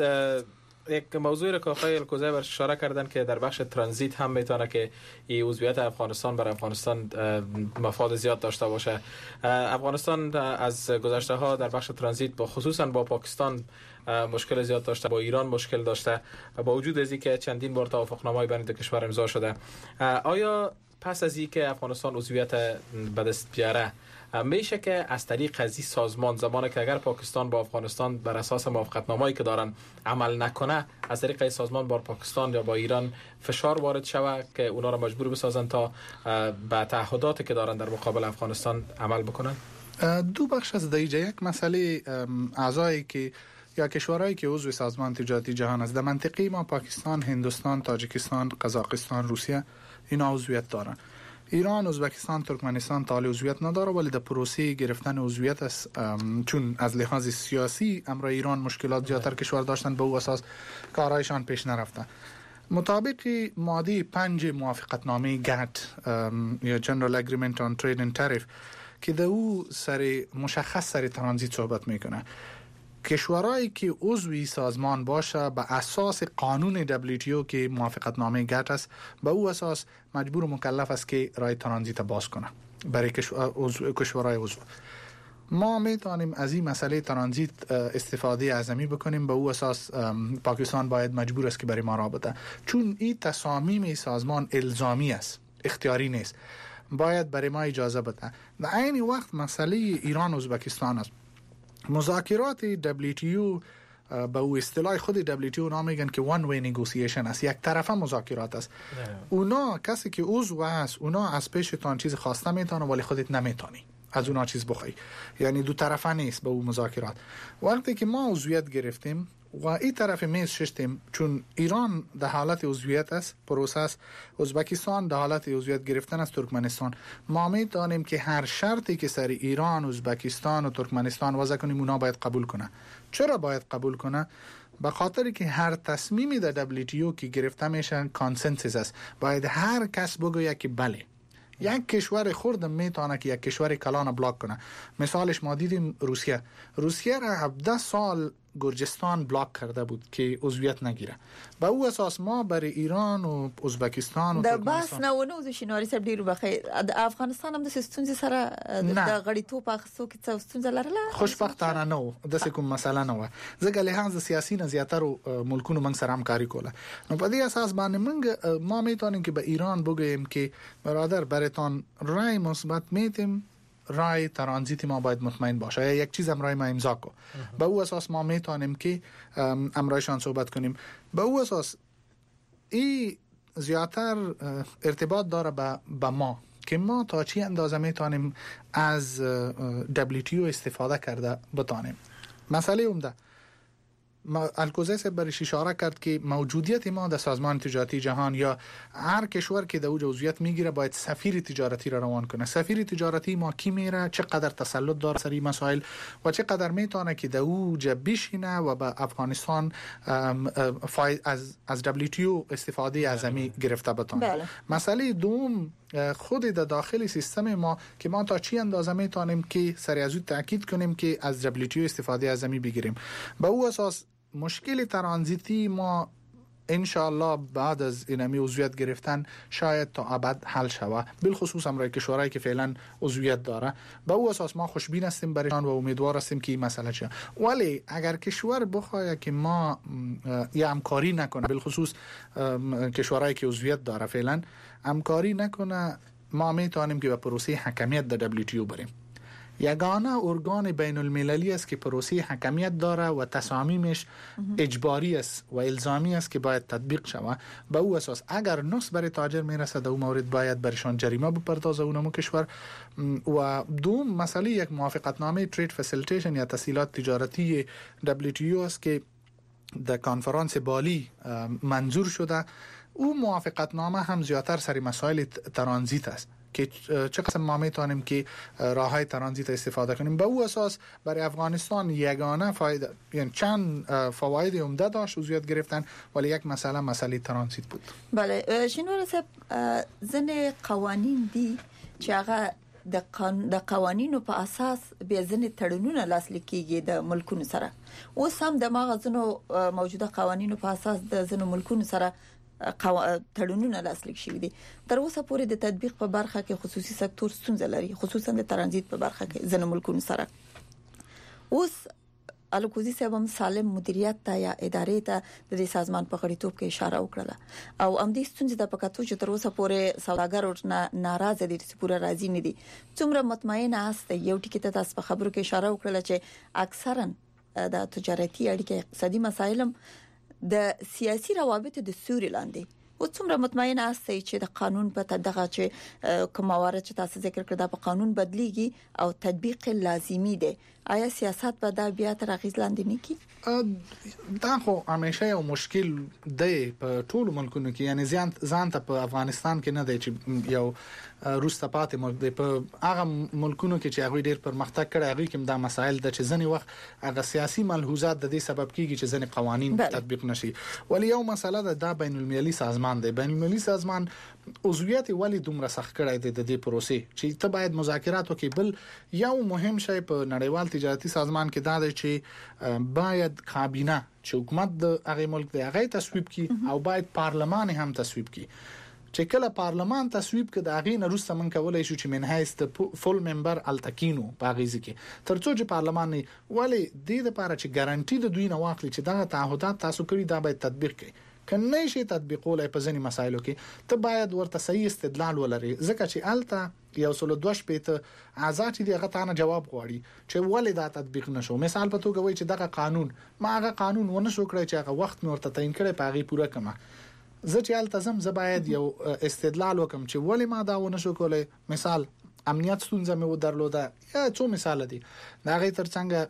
یک موضوعی را که آقای الکوزی برش اشاره کردن که در بخش ترانزیت هم میتونه که این عضویت افغانستان برای افغانستان مفاد زیاد داشته باشه. افغانستان از گذشته ها در بخش ترانزیت با خصوصا با پاکستان مشکل زیاد داشته، با ایران مشکل داشته، با وجود از اینکه چندین بار توافقنامه‌ای بین دو کشور امضا شده. آیا پس از اینکه افغانستان عضویت به دست بیاره میشه که از طریق از این سازمان زمانی که اگر پاکستان با افغانستان بر اساس موافقتنامه‌ای که دارن عمل نکنه، از طریق این سازمان با پاکستان یا با ایران فشار وارد شود که اونا را مجبور بسازن تا به تعهداتی که دارن در مقابل افغانستان عمل بکنن؟ دو بخش از دیجه. یک مسئله اعضایی که یا کشورهایی که عضو سازمان تجارتی جهان است در منطقه ما پاکستان، هندوستان، تاجیکستان، قزاقستان، روسیه اینا عضویت دارن. ایران، ازبکستان، ترکمنستان تا عضویت نداره ولی در پروسه گرفتن عضویت است، چون از لحاظ سیاسی امر ایران مشکلات زیادتر کشور داشتن به او اساس کارایشان پیش نرفته. مطابق ماده پنج موافقتنامه گت یا جنرال اگریمنت آن ترید اند تاریف که در او سر مشخص سر ترانزیت صحبت میکنه، کشورهایی که عضوی سازمان باشه به اساس قانون دبلیو تی او که موافقتنامه گت است، به او اساس مجبور و مکلف است که راه ترانزیت باز کنه برای کشورهای عضو. ما میتونیم از این مسئله ترانزیت استفاده اعظمی بکنیم، به او اساس پاکستان باید مجبور است که برای ما را بده، چون این تصامیم سازمان الزامی است، اختیاری نیست، باید برای ما اجازه بده. در عین وقت مسئله ایران و ازبکستان است. مذاکرات دبلیو تی او به او اصطلاح خود دبلیو تی او نام میگن که وان وی نیگوسییشن است، یک طرفه مذاکرات است. اونا کسی که عضو است اونا از پیشتان چیز خواسته میتونه ولی خودت نمیتونی از اونا چیز بخوای، یعنی دو طرفه نیست به او مذاکرات. وقتی که ما عضویت گرفتیم و این طرف میز ششتیم چون ایران در حالت عضویت است، پروسه است، ازبکستان در حالت عضویت گرفتن از ترکمنستان. ما می‌دانیم که هر شرطی که سر ایران، ازبکستان و ترکمنستان وضع کنیم اونا باید قبول کنه. چرا باید قبول کنه؟ به خاطر که هر تصمیمی در دبلیو تی او که گرفته میشه کانسنسس است. باید هر کس بگه که بله. یک کشور خرد میتونه که یک کشور کلان بلاک کنه. مثالش ما دیدیم روسیه. روسیه را هفده سال گرجستان بلاک کرده بود که عضویت نگیره. با او اساس ما برای ایران و ازبکستان و ترکمنستان د بس نه ونه د شینواری صاحب ډیرو بخیر د افغانستان هم د ستونزې سره د غړیتوب اخستو کې څه ستونزه لرله. خوشبختانه نه د څه کوم مسله نه و. ځکه له هغه سیاسي نه زیاتره ملکونو موږ سره همکاري کوله. نو په دې اساس باندې موږ ما میتونیم که به ایران بگوییم که برادر براتون رای مثبت میتیم، رای ترانزیت ما باید مطمئن باشه یا یک چیز امرای ما امضا کو. به او اساس ما میتونیم که امرایشان صحبت کنیم. به او اساس این زیاتر ارتباط داره با با ما که ما تا چی اندازه میتونیم از دبلیو تی او استفاده کرده بتانیم. مسئله عمده الکوزی صاحب برش اشاره کرد که موجودیت ما در سازمان تجارتی جهان یا هر کشور که در اوج عضویت میگیره باید سفیر تجارتی را روان کنه. سفیر تجارتی ما کی میره، چقدر تسلط داره سر این مسائل و چقدر میتونه که در اوج بشینه و به افغانستان از از دبلیو تی او استفاده اعظمی گرفته بتونه. بله. مسئله دوم خود در داخل سیستم ما که ما تا چی اندازه میتونیم که سر از او تاکید کنیم که از دبلیو تی او استفاده اعظمی بگیریم. به او اساس مشکل ترانزیتی ما انشاءالله بعد از اینمی عضویت گرفتن شاید تا ابد حل شوه، بالخصوص امرای کشورهایی که فعلا عضویت داره. به او اساس ما خوشبین هستیم برایشان و امیدوار هستیم که این مسئله شه. ولی اگر کشور بخواد که ما یا همکاری نکنه، بالخصوص کشورهایی که عضویت داره فعلا همکاری نکنه، ما میتونیم که به پروسه حکمیت در دبلیو تی او بریم. یگانه ارگان بین المللی است که پروسه حکمیت داره و تصامیمش اجباری است و الزامی است که باید تطبیق شود. به او اساس اگر نقص برای تاجر میرسه در اون مورد باید برشان جریمه بپردازه اونمو کشور. و دوم مسئله یک موافقتنامه ترید فسیلیتیشن یا تسهیلات تجارتی دبلیو تی او است که در کنفرانس بالی منظور شده. او موافقتنامه هم زیاتر سر مسائل ترانزیت است که چه قسم ما میتونیم که راههای ترانزیت استفاده کنیم. به او اساس برای افغانستان یگانه فایده، یعنی چند فواید عمده داشت عضویت گرفتن، ولی یک مسئله مسئله ترانزیت بود. بله شینوار صاحب، زن قوانین دی چې هغه د قانون د قوانینو په اساس به ځنې تړونونه لاسلیک کیږي د ملکونو سره. اوس هم د ماغزونو موجوده قوانینو په اساس د ځنو ملکونو سره تړونونه لاسلیک شوي دي. تر اوسه پورې د تطبیق په برخه کې خصوصي سکتور ستونزه لري، خصوصا د ترانزیت په برخه کې ځنه ملکونو سره. اوس الکوزی صاحب هم سالم مدیریت ته یا ادارې ته د سازمان په غړیتوب کې اشاره وکړه او هم دې ستونزې د پکاتو چې تر اوسه پورې سوداګر ورنه ناراضه دي چې پوره راضي نه دي. څومره مطمئن است یو ټکی ته تاسو په خبرو کې اشاره وکړه چې اکثرا د تجارتي اړیکې اقتصادي مسایلم د سیاسي روابط د سوري لاندې. او څومره مطمئن است چې د قانون په دغه چې کوم موارد چې تاسو ذکر کړل په قانون بدلیږي او تطبیق لازمی دی، آیا سیاست به دا بیا تر اغیز لاندې نه کی؟ دا خو همیشه یو مشکل دی په ټولو ملکونو کې، یعنی ځان ځان ته په افغانستان کې نه دی چې یو روسته پاتې ملک دی. په هغه ملکونو کې چې هغه ډیر پرمختګ کړي هغه کې دا مسایل د چې ځنې وخت هغه سیاسي ملحوظات د دې سبب کیږي چې ځنې قوانين تطبیق نشي. ولی یو مسله ده د بین المللي سازمان دی. بین المللي سازمان عضویت ولی دومره سخت کړی دی د دې پروسې چې ته باید مذاکرات وکړي. بل یو مهم شی په نړیوال تجارتي سازمان کې دا دی چې باید کابینه چې حکومت د هغه ملک دی هغه تصویب کړي او باید پارلمان هم تصویب کړي. چې کله پارلمان تصویب کړي دا غي نه روسته من کولای شو چې منهایست فول ممبر التکینو باغیزي کې ترڅو چې پارلمان نه ولی د دې لپاره چې ګارانټي د دوی نه واخلي چې دا تعهدات تاسو کړی دا باید تطبیق کړي. کنه شي تطبیقولای په ځینې مسایلو کې ته باید ورته صحیح استدلال ولري، ځکه چې الته یو سل دوش پېته آزاد دي هغه تانه جواب غواړي چې ولې دا تطبیق نشو. مثال په توګه وایي چې دغه قانون ما هغه قانون ونه شو کړی چې هغه وخت نور ته تعین کړي پاغي پوره کما. زه چې التزم زه باید یو استدلال وکم چې ولې ما دا ونه شو کولای. مثال امنیت ستونزه مې و درلوده یا څو مثال دي. دا غي ترڅنګ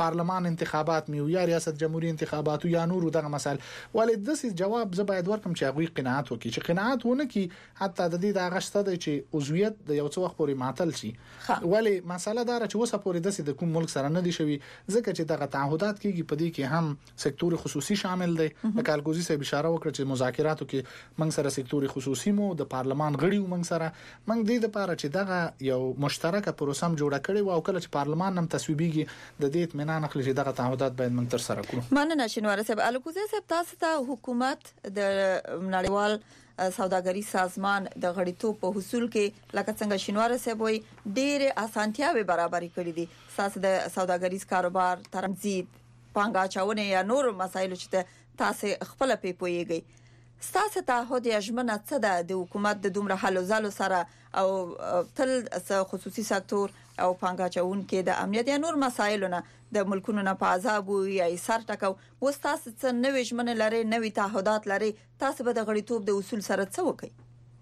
پارلمان انتخابات میو یا ریاست جمهوریت انتخابات یا نور دغه مسائل ولې د سې جواب ز باید ورکم چې هغه قناعت وکړي چې قناعت ونه کی حتی د دې د اغشته د چې عضویت د یو څو وخت پورې معطل شي ولې مسله دا چې وسه پورې د سې د کوم ملک سره نه دي شوی ځکه چې دغه تعهدات کیږي په دې کې هم سکتور خصوصي شامل دی د کالګوزي سره اشاره وکړه چې مذاکراتو کې موږ سره سکتور خصوصي مو د پارلمان غړي موږ سره موږ دې لپاره چې دغه یو مشترکه پروسه جوړه کړې او کله چې پارلمان هم تصویبيږي د دې اطمینان اخلي چې دغه تعهدات باید موږ تر سره کړو. مننه شینوار صاحب. الکوزي صاحب تاسو ته حکومت د نړیوال سوداګری سازمان د غړیتوب په حصول کې لکه څنګه شینوار صاحب وي ډېر اسانتیاوي برابرې کړې دي تاسو د سوداګریز کاروبار ترانزیت پانګه چاونه یا نور مسایل چې تاسو خپل په پويږي ستاسو تعهد یا ژمنه څه ده د حکومت د دومره حل زالو سره او تل خصوصي سکتور او پانګه چاون کې د امنیت یا نور مسایلونه د ملکونو نه په عذاب یا ایثار ټکو وستاسو څه نوې ژمنه لري نوې تعهدات لري تاسو به د غړیتوب د اصول سره څه وکړي؟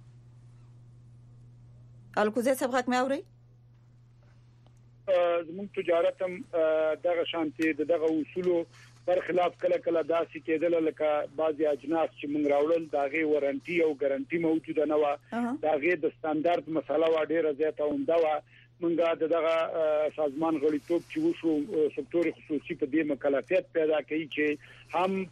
الکوزي صاحب حق مې اوري زموږ تجارت هم دغه شانتي دغه اصولو پر خلاف کله کله داسې کېدل لکه بعضي اجناس چې موږ راوړل داغه وارنټي او ګارانټي موجوده نه و داغه د ستاندارد مسله و ډیره زیاته اونده و موږ دغه سازمان غړیتوب چې وشو سکتور خصوصي په دې مکلفیت پیدا کوي چې هم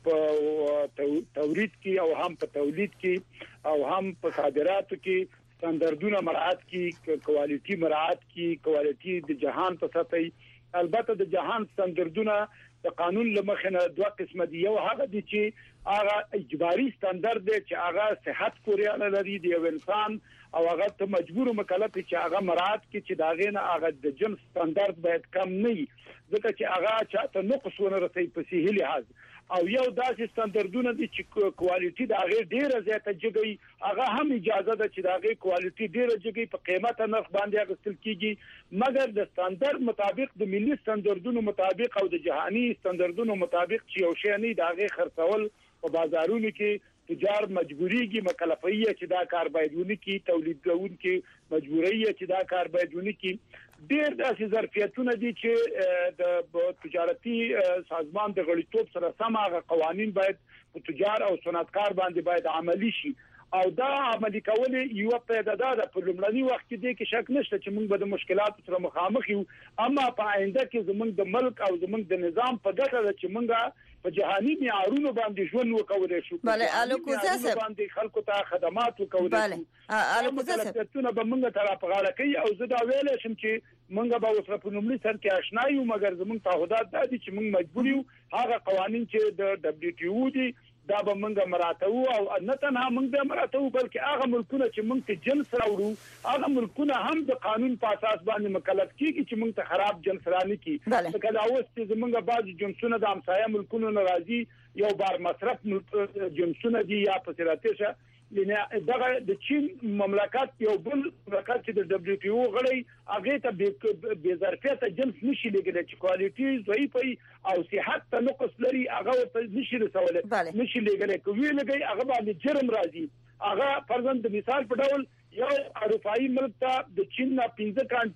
په تولید کې او هم په تولید کې او هم په صادراتو کې ستاندردونه مراعات کی کوالټي مراعات کی کوالټي د جهان په سطح البته د جهان ستاندردونه د قانون لمخنه دوه قسمه دي یو هغه دي چې هغه اجباري ستاندرد دي چې هغه صحت پورې اړه لري دی یو انسان او هغه ته مجبور مکلف چې هغه مراعات کی چې داغه نه هغه د جنس ستاندرد باید کم نه وي ځکه چې هغه چاته نقص ونه رسي په صحي لحاظ او یو داسې ستاندردونه دي چې کوالټي د هغه ډیره زیاته جګي هغه هم اجازه ده چې د هغه کوالټي ډیره جګي په قیمته نرخ باندې اغستل کیږي مګر د ستاندرد مطابق د ملي ستاندردونو مطابق او د جهاني ستاندردونو مطابق چې یو شی نه د هغه خرڅول په بازارونو کې تجار مجبوریږي مکلفیه چې دا کار باید ونکي تولیدونکو مجبوریه چې دا کار باید ونکي ډېر داسې ظرفیتونه دي چې د تجارتي سازمان د غړیتوب سره سم هغه قوانين باید په تجار او صنعتکار باندې باید عملی شي او دا عملی کول یو پیدا ده په لومړني وخت کې د شک نشته چې موږ به د مشکلاتو سره مخامخ یو اما په آینده کې زموږ د ملک او زموږ د نظام په ګټه ده چې موږ په جهاني معیارونو باندې ژوند وکولای شو بله الکوزي صاحب باندې خلکو ته خدمات وکولای شو بله الکوزي صاحب ته به موږ تر په غاړه کوي او زه دا ویل شم چې موږ به اوس په نوملي سر کې آشنا یو مګر زموږ تعهدات د دې چې موږ مجبور یو هغه قوانين چې د دبليو ټي او دي دا به موږ مراتو او نه تنها موږ به مراتو بلکې هغه ملکونه چې موږ ته جنس راوړو هغه ملکونه هم د قانون په اساس باندې مکلف کیږي چې موږ ته خراب جنس رانه کی ځکه دا اوس چې موږ بعض جنسونه د همسایه ملکونو ناراضي یو بار مصرف جنسونه دي یا په سراتشه لنه دغه د چین مملکت یو بل مملکت چې د دبليو ټي او غړي هغه ته به ظرفیت جنس نشي لګیدل چې کوالټي ضعیفه او صحت ته نقص لري هغه ته نشي رسولای نشي لګیدل کوي لګي هغه باندې جرم راځي هغه فرضاً د مثال په ډول یو اروپאי ملک ته د چین نه پنځه کان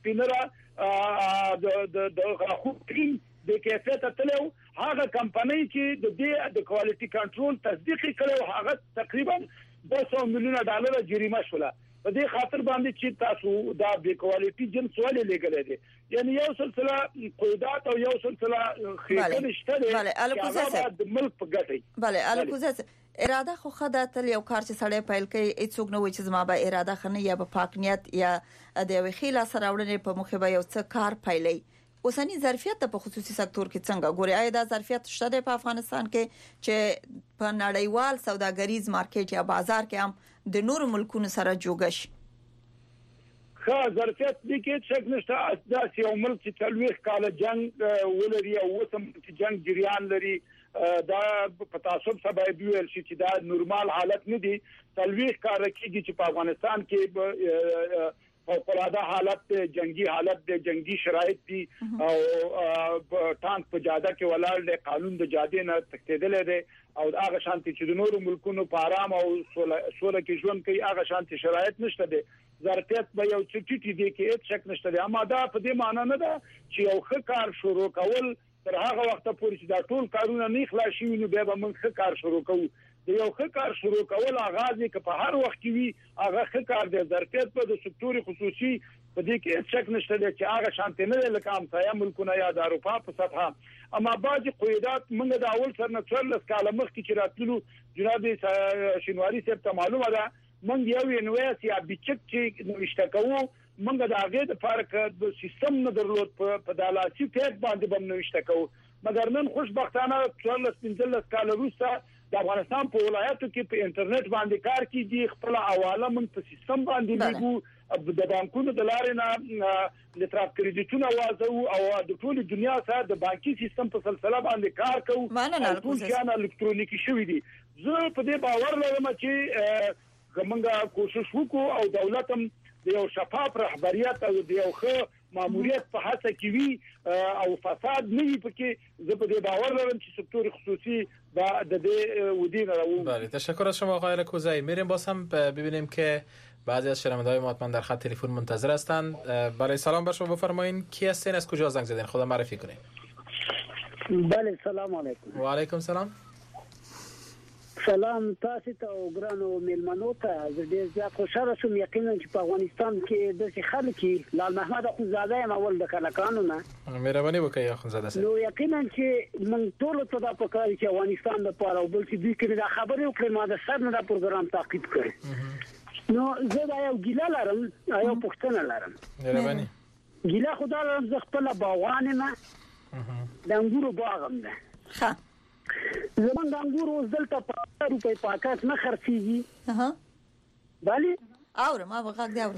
پینره د د د غوښتین د کیفیت تلو هغه کمپنۍ چې د دې د کوالټي کنټرول تصدیق کړو هغه تقریبا دوه سوه میلیونه ډالر جریمه شوله په دې خاطر باندې چې تاسو دا د کوالټي جنس ولې لګلې دي یعنی یو سلسله قیودات او یو سلسله خېګل شته دي بله الکوزي صاحب د ملک په ګټه بله الکوزي اراده خو خدای تل یو کار چې سړی پیل کوي هیڅوک نه وي چې زما به اراده خنه یا په پاک نیت یا د یو خیله سره وړنې په مخه به یو څه کار پیلي اوسنی ظرفیت په خصوصي سکتور کې څنګه ګوري آیا دا ظرفیت شته په افغانستان کې چې په نړیوال سوداګریز مارکیټ یا بازار کې هم د نور ملکونو سره جوړش ښه ظرفیت دي کې څنګه نشته دا یو ملک چې تلويخ کال جنگ ولري او وسم چې جنگ جریان لري دا په تاسو سبا ویل شي چې دا نورمال حالت نه دي تلويخ کار کیږي چې په افغانستان کې فوق‌العاده حالت جنگي حالت د جنگي شرایط دي او ټانک په جاده کې ولاړ د قانون د جاده نه تکتیدل دي او هغه شانتي چې د نورو ملکونو په آرام او سوله کې ژوند کوي هغه شانتي شرایط نشته دي ظرفیت به یو چټی دي کې هیڅ شک نشته دي اما دا په دې معنی نه ده چې یو ښه کار شروع کول تر هغه وخت پورې چې دا ټول کارونه نه خلاص شي نو بیا به موږ ښه کار شروع کوو. د یو ښه کار شروع کول آغاز کې په هر وخت کې وي هغه ښه کار دی. ظرفیت په د سکتور خصوصي په دې کې هیڅ شک نشته دی چې هغه شانتي نه لکه همسایه ملکونه یا د اروپا په سطحه. اما بعضی قیودات موږ د اول سر نه څلور کاله مخکې چې راتلو جناب شینواری صاحب ته معلومه ده موږ یو انویس یا بیچک چې نوښت کوو موږ د هغه د فرق د سیستم نه درلود په دالاسي ټیک باندې بم نوښت کوو. مګر نن خوشبختانه څلور پنځلس کال وروسته د افغانستان په ولایتو کې په انټرنیټ باندې کار کیږي. خپل حواله موږ په سیستم باندې لګو د بانکونو د لارې نه لټراپ کریډیټونه وازو او د ټول دنیا سره د بانکي سیستم په سلسله باندې کار کوو. ټول شیان الکترونیکی شوی دي. زه په دې باور لرم چې کومه کوشش وکړو او دولت هم د یو شفاف رهبریت او د یو ښه ماموریت په هڅه کې وي او فساد نه وي پکې. زه په دې باور لرم چې سکتور خصوصی با د دې ودین رو. بله تشکر از شما آقای کوزایی. میریم باز هم ببینیم که بعضی از شنونده‌های ما حتما در خط تلفن منتظر هستند. برای سلام بر شما بفرمایید. کی هستین از کجا زنگ زدین خدا معرفی کنین. بله سلام علیکم. و علیکم سلام. سلام تاسو ته او ګرانو میلمنو ته. زه ډیر زیات خوشاله شوم یقینا چې په افغانستان کې د خلک لال محمد اخوندزاده یم اول د کلکانو نه. مهرباني وکړئ اخوندزاده صاحب. نو یقینا چې موږ ټول ته دا پکاري چې افغانستان لپاره او بل چې دوی کې دا خبرې وکړي ما د سر نه دا پروګرام تعقیب کړي. نو زه دا یو ګیله لرم یو پوښتنه لرم. مهرباني. ګیله خدای لرم زه خپل باغوان نه د انګورو باغم ده. ښه زمون د انګور اوس دلته په روپۍ پاکات نه خرڅيږي. ها بله اورم ما وغږ دی اورم.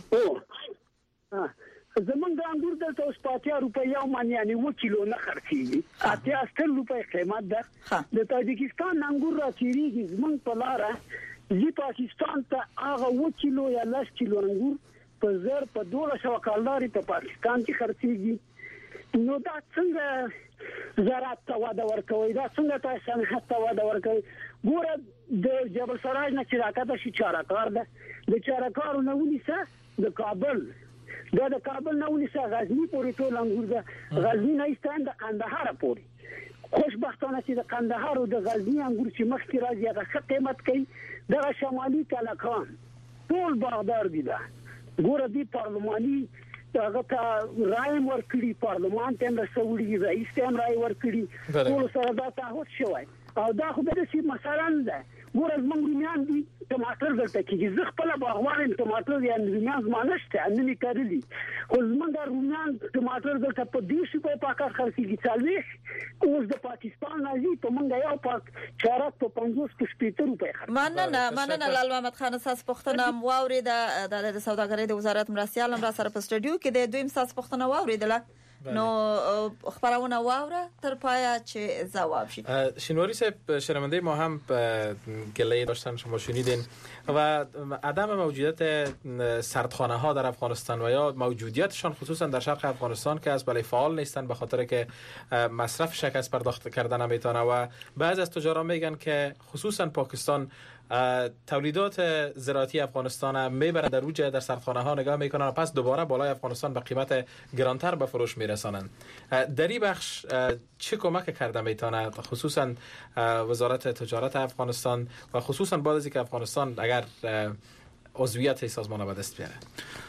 او زمون د انګور دلته اوس په اتیا روپۍ یو من یعنی و کیلو نه خرڅيږي. اتیا ستر روپۍ قیمت ده. د تاجکستان انګور راچیریږي زمون په لاره زی پاکستان ته هغه و کیلو یا لس کیلو انګور په زر په دوه سو کالداري په پاکستان کې خرڅيږي. نو دا څنګه زراعت ته وده ورکوي؟ دا څنګه تاسو صنعت ته وده ورکوي؟ ګوره د جبل سراج نه چې راکته شي چارکار ده د چارکارو نه ونیسه د کابل دا د کابل نه ونیسه غزنی پورې ټول انګور ده. غزنی نه ایستان د قندهار پورې. خوشبختانه چې د قندهار او د غزنی انګور چې مخکې راځي هغه ښه قیمت کوي. د شمالي کلکان ټول باغدار دي. دا ګوره دی پارلماني هغه ته رایم ورکړي پارلمان ته رسولي رئیس ته راي ورکړي ټول سره دا تعهد شوی او دا خو به شي مثلا ده. ګوره موږ رومیان دي ټماټر دلته کېږي. زه خپل باغوان ټماټر یا رومیان زمانشته ان نه کړلي خو زمونږ رومیان ټماټر دلته په دې شي په پاکستان خرڅيږي. څلوي اوس د پاکستان نازي په موږ یو پاک چارات په پنځوس کې شپږ روپۍ خرڅ. مننه مننه لال محمد خان اساس پښتنه مواوري د د سوداګرۍ د وزارت مرستيال هم را سره په سټډیو کې د دویم اساس پښتنه واوریدله. نو خبرونه واوره تر پایا چې جواب شي. شینواری صاحب شنونده ما هم گله داشتن شما شنیدین و عدم موجودیت سردخانه ها در افغانستان و یا موجودیتشان خصوصا در شرق افغانستان که از بله فعال نیستن به خاطر که مصرف شکست پرداخت کردن نمیتونه و بعضی از تجاران میگن که خصوصا پاکستان تولیدات زراعتی افغانستان میبره در اوج در سردخانه ها نگاه میکنن و پس دوباره بالای افغانستان به قیمت گرانتر به فروش میرسانند. در این بخش چه کمک کرده میتونه خصوصا وزارت تجارت افغانستان و خصوصا بعد از اینکه افغانستان اگر عضویت سازمان به دست بیاره؟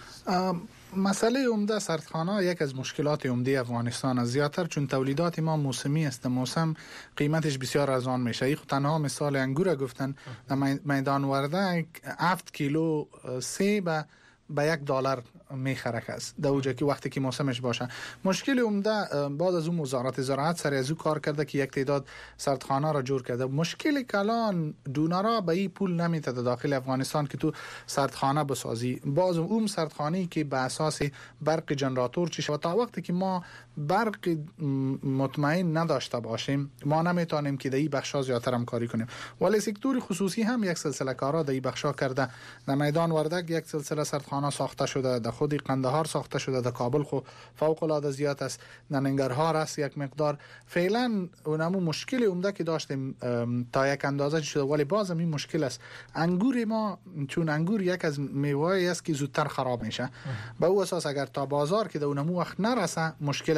مسئله عمده سردخانه یک از مشکلات عمده افغانستان است. زیاتر چون تولیدات ما موسمی است، موسم قیمتش بسیار ارزان میشه. این تنها مثال انگور گفتن در میدان ورده هفت کیلو سیب به یک دلار میخرک است در اوجه که وقتی که موسمش باشه. مشکل عمده بعد از اون وزارت زراعت سر از او کار کرده که یک تعداد سردخانه را جور کرده. مشکل کلان دونرا به این پول نمیته داخل افغانستان که تو سردخانه بسازی. باز اون سردخانه‌ای که به اساس برق جنراتور چیشه و تا وقتی که ما برق مطمئن نداشته باشیم ما نمیتونیم که در این بخشا زیاتر هم کاری کنیم. ولی سکتور خصوصی هم یک سلسله کارا در این بخشا کرده. در میدان وردک یک سلسله سردخانه ساخته شده، در خود قندهار ساخته شده، در کابل خو فوق العاده زیاد است، در ننگرهار است یک مقدار. فعلا اونمو مشکل عمده که داشتیم تا یک اندازه شده ولی بازم این مشکل است. انگور ما چون انگور یک از میوه‌ای است که زودتر خراب میشه، به او اساس اگر تا بازار که در اونمو وقت نرسه مشکل است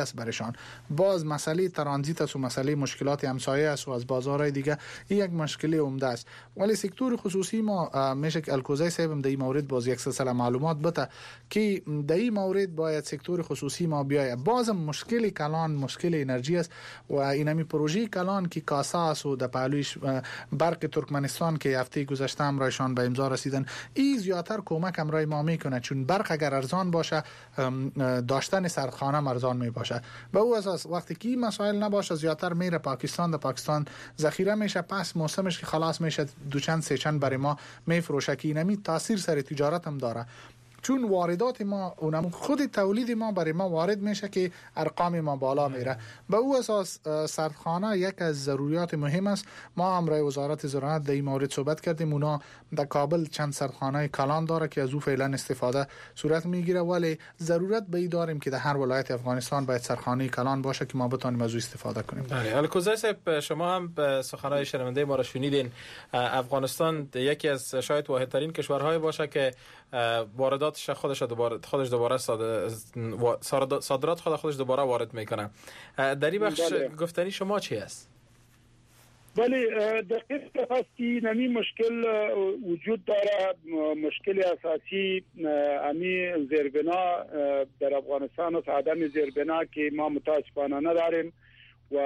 است برشان. باز مسئله ترانزیت است و مسئله مشکلات همسایه است و از بازارهای دیگه یک مشکل عمده است. ولی سکتور خصوصی ما میشه که الکوزی صاحب در این مورد باز یک سلسله معلومات بده که در این مورد باید سکتور خصوصی ما بیاید. باز مشکل کلان مشکل انرژی است و اینمی پروژه کلان که کاسا است و در پهلویش برق ترکمنستان که هفته گذشته هم رایشان به امضا رسیدن، این زیاتر کمک هم رای ما میکنه، چون برق اگر ارزان باشه داشتن سردخانه ارزان می باشه. به او اساس وقتی که این مسائل نباشه زیاتر میره پاکستان، در پاکستان ذخیره میشه، پس موسمش که خلاص میشه دو چند سه چند برای ما میفروشه که اینمی تاثیر سر تجارت هم داره، چون واردات ما اونم خود تولید ما برای ما وارد میشه که ارقام ما بالا میره. به او اساس سردخانه یک از ضروریات مهم است. ما هم رای وزارت زراعت در این مورد صحبت کردیم، اونا در کابل چند سردخانه کلان داره که از او فعلا استفاده صورت میگیره، ولی ضرورت به این داریم که در هر ولایت افغانستان باید سردخانه کلان باشه که ما بتونیم از او استفاده کنیم. بله، الکوزی صاحب شما هم به سخنرانی شنونده ما را شنیدین. افغانستان یکی از شاید واحدترین کشورهای باشه که وارداتش خودش دوباره خودش دوباره صادرات خود خودش دوباره وارد میکنه. در این بخش گفتنی شما چی است؟ بله، دقیق هستی نمی مشکل وجود داره. مشکل اساسی امی زیربنا در افغانستان و عدم زیربنا که ما متاسفانه نداریم و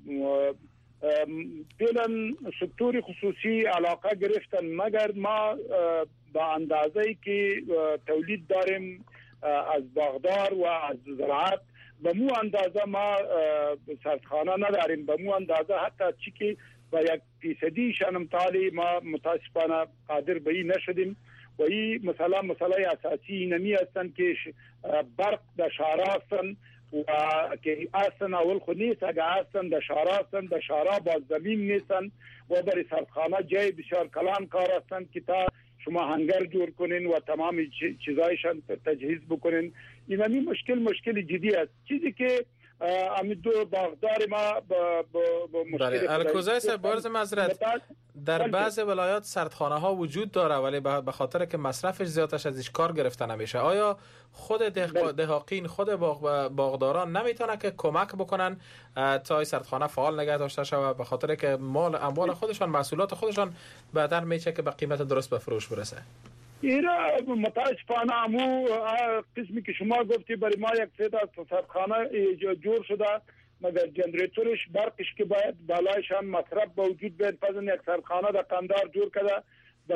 فعلا سکتور خصوصی علاقه گرفتن، مگر ما با اندازه‌ای که تولید داریم از باغدار و از زراعت به مو اندازه ما سردخانه نداریم، به مو اندازه حتی چی که با یک فیصدی شنمتالی ما متاسفانه قادر به این نشدیم و این مثلا مسئله اساسی نمی هستند که برق در شهرها هستند و که اصلا اول خود نیست، اگر اصلا در شهرها هستند در شهرها باز زمین نیستند و برای سردخانه جای بسیار کلان کار هستند که تا شما هنگر جور کنین و تمام چیزایشان تجهیز بکنین. این همی مشکل مشکل جدی است. چیزی که امی دو باغدار ما با, با مشکل الکوزی صاحب بارز معذرت در بعض ولایات سردخانه ها وجود داره ولی به خاطر که مصرفش زیادش ازش کار گرفته نمیشه. آیا خود دهقین خود باغ باغداران نمیتونه که کمک بکنن تا سردخانه فعال نگه داشته شود، به خاطر که مال اموال خودشان محصولات خودشان بعداً میشه که به قیمت درست به فروش برسه؟ ایرا متاسفانه همو قسمی که شما گفتی برای ما یک سه تا سردخانه جور شده، مگر جنریتورش برقش که باید بالایش هم مصرف با وجود بیاد. پس یک سردخانه در قندار جور کرده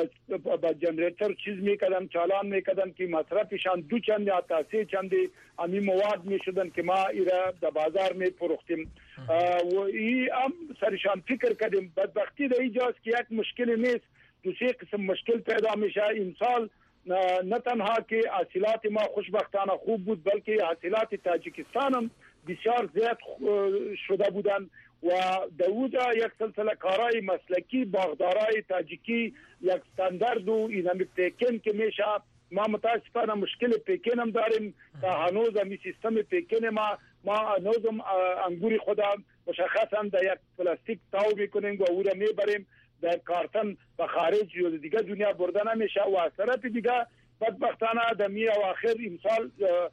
با جنریتور چیز میکردن چالان میکردن که مصرفشان دو چند یا تا سه چند امی مواد میشدن که ما ایرا در بازار میپروختیم و ای هم سرشان فکر کردیم. بدبختی در اینجاست که یک مشکل نیست، دو سه قسم مشکل پیدا میشه. این سال نه تنها که حاصلات ما خوشبختانه خوب بود بلکه حاصلات تاجیکستان هم بسیار زیاد شده بودن و دوودا یک سلسله کارهای مسلکی باغدارای تاجیکی یک استاندارد و اینمی پیکن که میشه. ما متاسفانه مشکل پیکن هم داریم تا هنوز همی سیستم پیکن ما ما هنوز هم انگوری خدا مشخصا در یک پلاستیک تاو میکنیم و او را میبریم در کارتن به خارج یا دیگه دنیا برده نمیشه و از طرف دیگه بدبختانه دمی اواخر امسال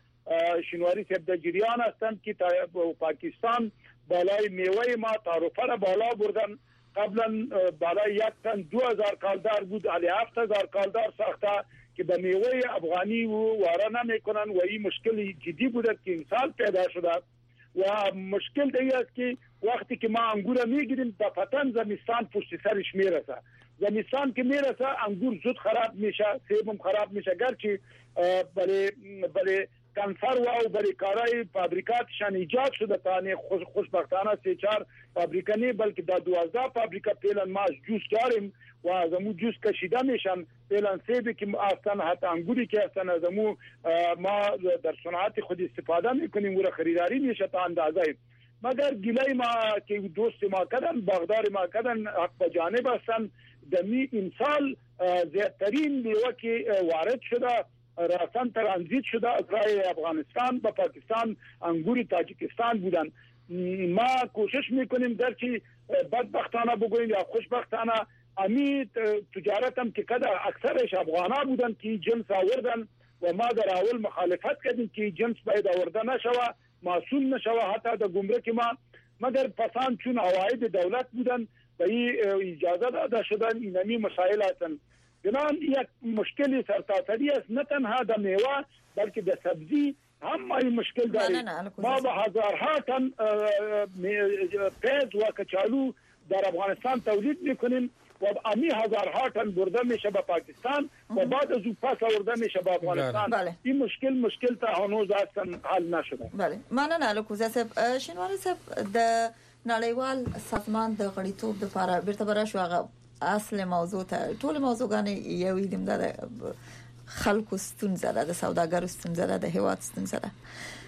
شنواری سب در جریان هستند که پاکستان بالای میوه ما تعرفه را بالا بردن. قبلا بالای یک تن دو هزار کالدار بود، علی هفت هزار کالدار ساخته که به میوه افغانی و واره نمی کنن و این مشکل جدی بوده که امسال پیدا شده و مشکل دیگه است که وقتی که ما انگور میگیریم به پتن زمستان پشت سرش میرسه. زمستان که میرسه انگور زود خراب میشه، سیبم خراب میشه، گرچه بله بله کنفر و او برای کارهای فابریکاتشان ایجاد شده تا خوش خوشبختانه سه چهار فابریکه نه بلکه در دوازده فابریکه پیلن ما جوس داریم و از امو جوس کشیده میشن. پیلن سیبی که اصلا حتی انگوری که اصلا از امو ما در صنعت خود استفاده میکنیم و را خریداری میشه تا اندازه. مگر گله ما که دوست ما کردن باغدار ما کردن حق به جانب هستن. دمی امسال زیادترین میوه که وارد شده راسن ترانزیت شده از راه افغانستان به پاکستان انگور تاجیکستان بودن. ما کوشش میکنیم درچی بدبختانه بگویم یا خوشبختانه امی تجارت هم که کده اکثرش افغانا بودن که جنس آوردن و ما در اول مخالفت کردیم که جنس باید آورده نشوه، معصوم نشوه حتی در گمرک ما، مگر پسان چون عواید دولت بودن به اجازه داده شدن اینمی مسائل هستند. چنان یک مشکلی سرتاسری است، نه تنها در میوه بلکه در سبزی هم این مشکل داریم. ما به هزارها تن پیاز و کچالو در افغانستان تولید میکنیم و امی هزارها تن برده میشه به پاکستان و بعد از اون پس آورده میشه به افغانستان. بله. این مشکل مشکل تا هنوز اصلا حل نشده. بله مننه الکوزه صاحب. شینواری صاحب د نړیوال سازمان د غړیتوب لپاره بیرته براشو هغه اصل موضوع ته ټول موضوعګان یو دیم د خلکو ستونزه ده، د سوداګرو ستونزه ده، د هیواد ستونزه ده.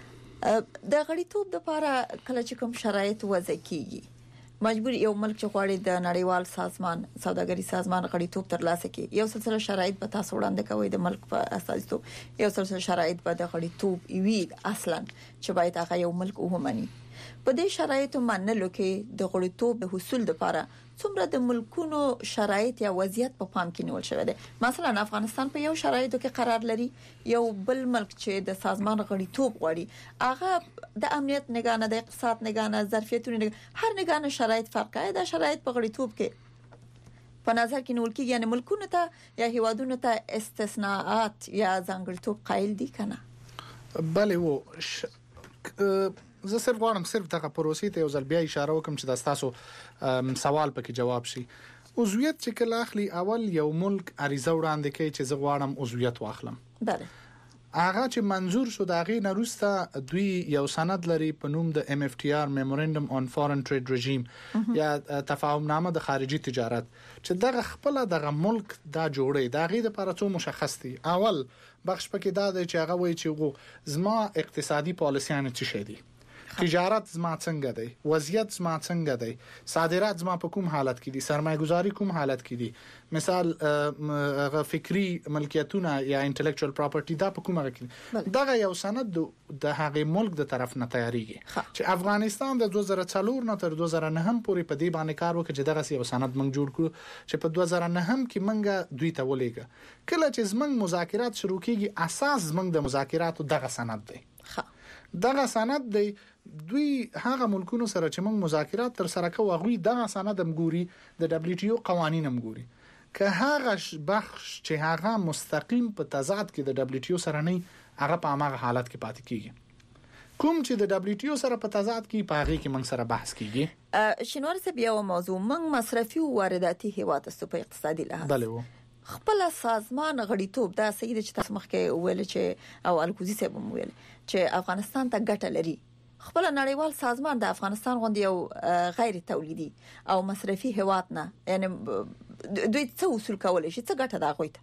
د غړیتوب لپاره کله چې کوم شرایط وضع کیږي مجبور یو ملک چې غواړي د نړیوال سازمان سوداګري سازمان غړیتوب ترلاسه کړي یو سلسله شرایط به تاسو وړاندې کوي د ملک په اساسیتوب، یو سلسله شرایط به د غړیتوب وی اصلا چې باید هغه یو ملک ومني. په دې شرایطو منلو کې د غړیتوب د حصول لپاره څومره د ملکونو شرایط یا وضعیت په پام کې نیول شوی دی؟ مثلا افغانستان په یو شرایطو کې قرار لري، یو بل ملک چې د سازمان غړیتوب غواړي هغه د امنیت نگاه، د اقتصاد نگاه، ظرفیتونو نگاه، هر نگاه شرایط فرق کوي. د شرایط په غړیتوب کې په نظر کې نیول کېږي، یعنی ملکونو ته یا هیوادونو ته استثناءات یا ځانګړتوب قایل دي کنه؟ بله وو ش... زه صرف غواړم صرف دغه پروسې ته یو ځل بیا اشاره وکم چې د تاسو سوال پکې جواب شي. عضویت چې کله اخلي اول یو ملک عریضه وړاندې کوي چې زه غواړم عضویت واخلم. بله. هغه چې منظور شو د هغې نه وروسته دوی یو سند لري په نوم د ام اف ټي آر میمورندم آن فارن ټریډ رژیم یا تفاهم نامه د خارجي تجارت چې دغه خپل دغه ملک دا جوړي د هغې لپاره څو مشخص دي. اول بخش پکې دا دی چې هغه وایي چې زما اقتصادي پالیسیان څه شي دي، تجارت زما څنګه دی، وضعیت زما څنګه دی، صادرات زما په کوم حالت کې دي، سرمایه گذاري کوم حالت کې دي، مثال فکری ملکیتونه یا انټلیکچوال پراپرټي دا په کومه کې دي. دغه یو سند د هغه ملک د طرف نه تیاریږي چې افغانستان د دوه زره څلور نه تر دوه زره نه پورې په دې باندې کار وکړي چې دغه یو سند موږ جوړ کړو چې په دوه زره نه کې موږ دوی ته ولېګه. کله چې زمنګ مذاکرات شروع کیږي اساس زمنګ د مذاکراتو دغه سند دی. دغه سند دی دوی هغه ملکونو سره چې موږ مذاکرات تر سره کوو غوي دغه سند هم ګوري، د دبليو ټي او قوانین هم ګوري. که هغه بخش چې هغه مستقیم په تضاد کې د دبليو ټي او سره نه هغه په هغه حالت کې پاتې کیږي، کوم چې د دبليو ټي او سره په تضاد کې په هغه کې موږ سره بحث کیږي. شینوار صاحب یو موضوع موږ مصرفي او وارداتي هیواد است په اقتصادي لحاظ. بله وو خپل سازمان غړیتوب دا سید چې تاسو مخکې ویل چې او الکوزي صاحب ویل چې افغانستان ته ګټه لري. خپل نړیوال سازمان د افغانستان غوندي یو غیر تولیدي او مصرفي هیواد نه، یعنی دوی څه اصول کولای شي، څه ګټه دا غوښته؟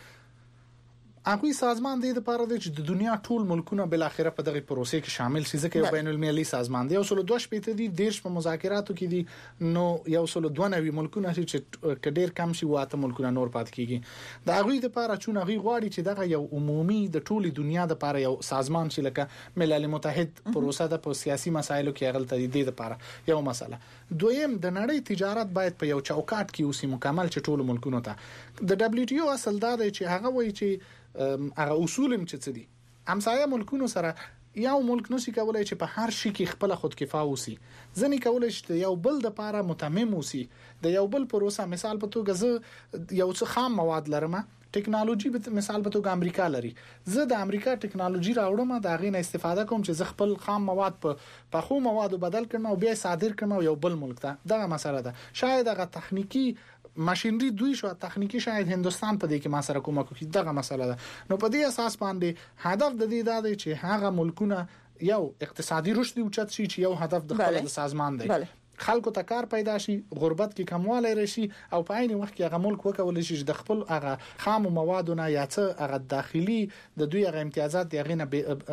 هغه سازمان دی د لپاره چې د دنیا ټول ملکونه بل اخره په دغه پروسې کې شامل شي، ځکه یو بین المللي سازمان دی. یو سل دوه شپږ دي دیش په مذاکراتو کې دي، نو یو سل دوه نوي ملکونه چې کډیر کم شي واته ملکونه نور پات کیږي. د هغه لپاره چې هغه غواړي چې دغه یو عمومي د ټولي دنیا د لپاره یو سازمان شي، لکه ملل متحد پروسه د په سیاسي مسایلو کې هغه ته د لپاره یو مسله. دویم د نړۍ تجارت باید په یو چوکاټ کې اوسي مکمل چې ټول ملکونو ته. د دبليو ټي او اصل دا دی چې هغه وایي چې هغه اصول هم چې څه دي همسایه ملکونو سره یو ملک نشي کولای چې په هر شي کې خپل خودکفا اوسي، ځنی کولای چې یو بل د لپاره متمم اوسي. د یو بل پروسه مثال په توګه زه یو څه خام مواد لرم، ټکنالوژي به مثال په توګه امریکا لري، زه د امریکا ټکنالوژي راوړم، دا غي نه استفاده کوم چې زه خپل خام مواد په خو موادو بدل کړم او بیا صادر کړم یو بل ملک ته. دغه مسله ده. شاید هغه تخنیکی ماشينري دوی شو تخنیکی شاید هندستان په دې کې ما سره کومه کوي، دغه مسله ده. نو په دې اساس باندې هدف د دې دا دی چې هغه ملکونه یو اقتصادي رشد اوچت شي، چې یو هدف د خپل سازمان دی. بله. خلکو ته کار پیدا شي، غربت کې کموالی راشي او په عین وخت کې هغه ملک وکولای شي چې د خپل هغه خام موادونه یا څه هغه داخلي د دوی هغه امتیازات دی هغه نه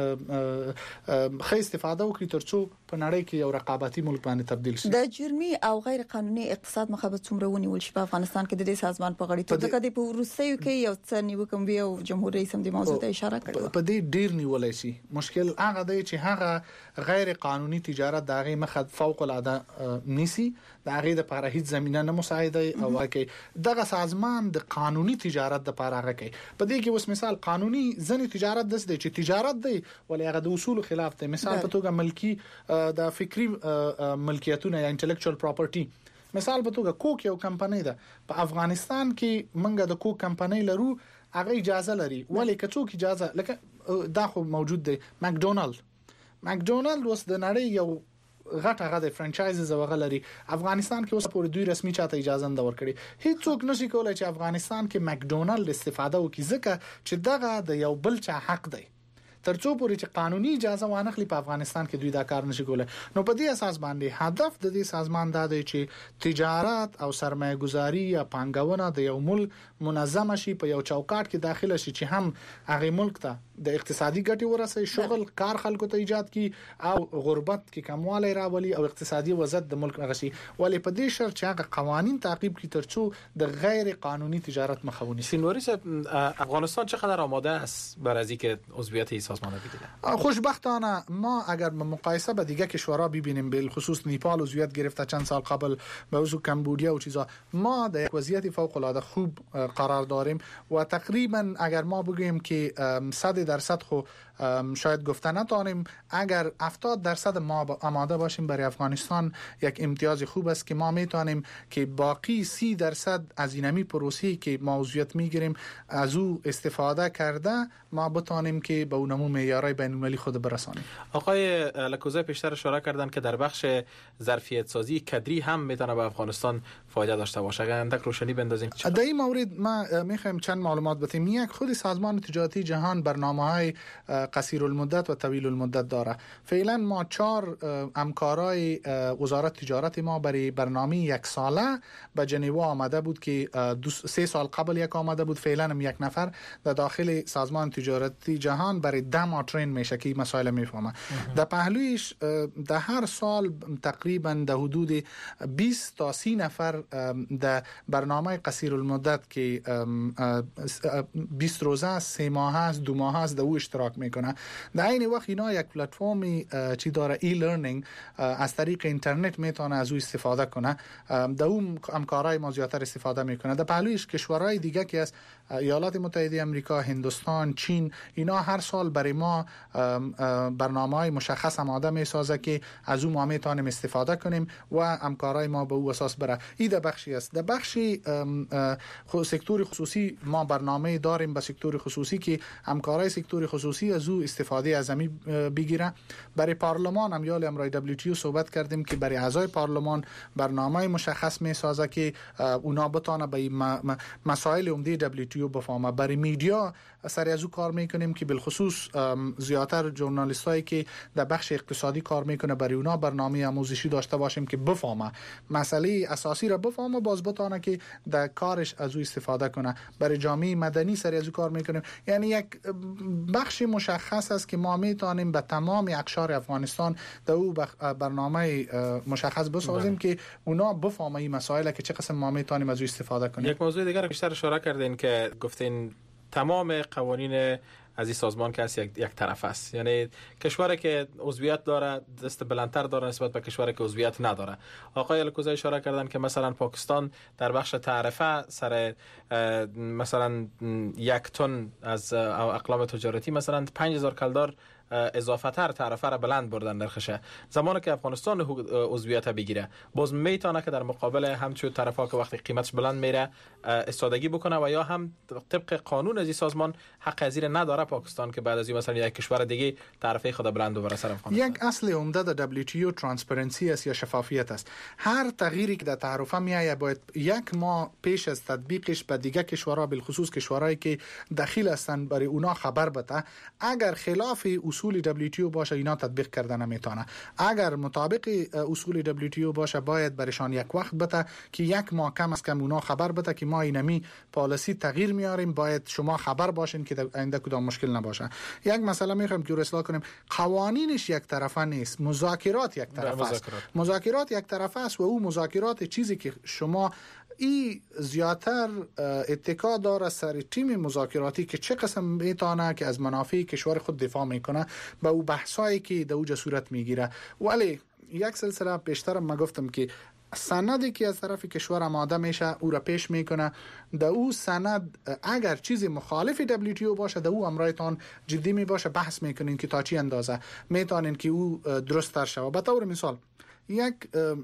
ښه استفاده وکړي ترڅو په نړۍ کې یو رقابتي ملک باندې تبدیل شي. د جرمي او غیر قانوني اقتصاد مخابط څومره ونیول شي په افغانستان کې د دې سازمان په غړیتوب ځکه د په روسیو کې یو څه نیوکم وی او جمهور رئیس هم د موضوع ته اشاره کړې په دې ډیر نیولای شي. مشکل هغه دی چې هغه غیر قانوني تجارت دغه مخه فوق العاده نیسی د هغه لپاره هیڅ زمينه نه مساعده او کې دغه سازمان د قانوني تجارت لپاره هغه کوي. په دې کې اوس مثال قانوني ځنې تجارت د څه چې تجارت دی ولې هغه د اصول خلاف دی. مثال په توګه ملکی د فکری ملکیتونه یا انټلیکچوال پراپرټي، مثال په توګه کوک یو کمپنی ده په افغانستان کې، منګه د کوک کمپنی لرو هغه اجازه لري، ولې کڅوک اجازه لکه دا خو موجود دی. ماکډونالد ماکډونالد اوس د نړۍ یو غټه غټه فرانچایزز وغلري، افغانستان کې اوس پورې دوی رسمي چاته اجازه نه ورکړي. هیڅ څوک نشي کولای چې افغانستان کې ماکډونالد استفاده وکړي ځکه چې دغه د یو بل چا حق دی. ترڅو پورې چې قانوني اجازه وانخلي په افغانستان کې دوی دا کار نشي کولای. نو په دې اساس باندې هدف د دې سازمان دا دی چې تجارت او سرمایه گذاري یا پانګونه د یو ملک منظم شي، په یو چوکاټ کې داخله شي چې هم هغه ملک ته د اقتصادي ګټې ورسي، شغل کار خلکو ته ایجاد کی او غربت کې کموالی راولي او اقتصادي وضعیت د ملک غشي. ولې په دې شرط چې هغه قوانين تعقیب کی ترڅو د غیر قانوني تجارت مخاوني. سینوری صاحب، افغانستان چقدر آماده است برای اینکه عضویت این سازمان بگیره؟ خوشبختانه ما اگر به مقایسه با دیگه کشورها ببینیم، به خصوص نیپال عضویت گرفته چند سال قبل، به خصوص کمبودیا و چیزا، ما در یک وضعیت فوق العاده خوب قرار داریم و تقریبا اگر ما بگیم که صد درصد خو شاید گفته نتانیم، اگر هفتاد درصد ما آماده باشیم برای افغانستان یک امتیاز خوب است که ما میتونیم که باقی سی درصد از اینمی پروسی که ما عضویت میگیریم از او استفاده کرده ما بتانیم که به اونمو معیارهای بین‌المللی خود برسانیم. آقای لکوزه پیشتر اشاره کردن که در بخش ظرفیت سازی کدری هم میتونه به افغانستان فایده داشته باشه. اگر اندک روشنی بندازیم. در این مورد ما میخوایم چند معلومات بدیم. یک، خود سازمان تجارتی جهان برنامه‌های قصیر المدت و طویل المدت داره. فعلا ما چهار همکارای وزارت تجارت ما برای برنامه یک ساله به ژنو آمده بود که سه سال قبل یک آمده بود، فعلا هم یک نفر در داخل سازمان تجارتی جهان برای ده ماه ترین میشه که مسائل میفهمه. در پهلویش در هر سال تقریبا در حدود بیست تا سی نفر در برنامه قصیر المدت که بیست روزه است، سه ماه است، دو ماه است، در او اشتراک میکنه. در این وقت اینا یک پلتفرمی چی داره، ای لرنینگ، از طریق اینترنت میتونه از او استفاده کنه. در اون همکارای ما زیاتر استفاده میکنه. در پهلویش کشورهای دیگه که از ایالات متحده آمریکا، هندوستان، چین، اینا هر سال برای ما برنامه‌های مشخص آماده میسازه که از اون ما میتونیم استفاده کنیم و همکارای ما به او اساس بره. این در بخشی است. در بخشی سکتور خصوصی ما برنامه داریم به سکتور خصوصی که همکارای سکتور خصوصی از او استفاده از زمین بگیره. برای پارلمان هم یال امرای دبلیو تی او صحبت کردیم که برای اعضای پارلمان برنامه مشخص میسازه که اونا بتونه به مسائل عمده دبلیو تی او بفهمه. برای میدیا سر از او کار میکنیم که بالخصوص زیاتر ژورنالیستایی که در بخش اقتصادی کار میکنه برای اونا برنامه آموزشی داشته باشیم که بفهمه مسئله اساسی را بفهمه، باز بتونه که در کارش از او استفاده کنه. برای جامعه مدنی سر از او کار میکنیم. یعنی یک بخش مشخص است که ما میتونیم به تمام اقشار افغانستان در او برنامه مشخص بسازیم که اونا بفهمه این مسائل که چه قسم ما میتونیم از او استفاده کنیم. یک موضوع دیگر بیشتر اشاره کردین که گفتین تمام قوانین از این سازمان که از یک, یک طرف است، یعنی کشوری که عضویت داره دست بلندتر داره نسبت به کشوری که عضویت نداره. آقای الکوزه اشاره کردن که مثلا پاکستان در بخش تعرفه سر مثلا یک تن از اقلام تجارتی مثلا پنج هزار کلدار اضافه تر تعرفه را بلند بردن نرخشه. زمانی که افغانستان عضویت بگیره باز میتونه که در مقابل همچون طرفا که وقتی قیمتش بلند میره استادگی بکنه و یا هم طبق قانون از این سازمان حق ازیر نداره پاکستان که بعد از این مثلا یک کشور دیگه تعرفه خود بلند ببره سر افغانستان. یک اصل عمده در دبلیو تی او ترانسپرنسی است یا شفافیت است. هر تغییری که در تعرفه میایه باید یک ماه پیش از تطبیقش به دیگه کشورها بالخصوص کشورهایی که دخیل هستند برای اونا خبر بده. اگر خلاف اصول دبلیو تی او باشه اینا تطبیق کردن نمیتونه. اگر مطابق اصول دبلیو تی او باشه باید برشان یک وقت بده که یک ماه کم از کم اونا خبر بده که ما اینمی پالیسی تغییر میاریم، باید شما خبر باشین که آینده کدام مشکل نباشه. یک مسئله میخوایم که اصلاح کنیم، قوانینش یک طرفه نیست، مذاکرات یک طرفه است. مذاکرات یک طرفه است و او مذاکرات چیزی که شما ای زیاتر اتکا داره سر تیم مذاکراتی که چه قسم میتونه که از منافع کشور خود دفاع میکنه به او بحثایی که در اوج صورت میگیره. ولی یک سلسله پیشتر ما گفتم که سندی که از طرف کشور آماده میشه او را پیش میکنه، در او سند اگر چیزی مخالف دبلیو تی او باشه در او امرایتان جدی می باشه، بحث میکنین که تا چی اندازه میتونین که او درست تر شود. به طور مثال یک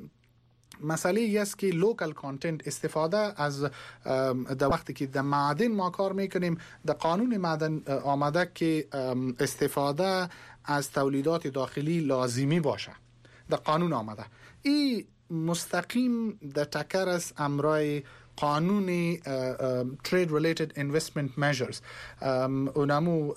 مسئله است که لوکال کانتنت استفاده از در وقتی که در معدن ما کار میکنیم در قانون معدن آمده که استفاده از تولیدات داخلی لازمی باشه، در قانون آمده. این مستقیم در تکر است امرای قانون Trade Related Investment Measures، اونمو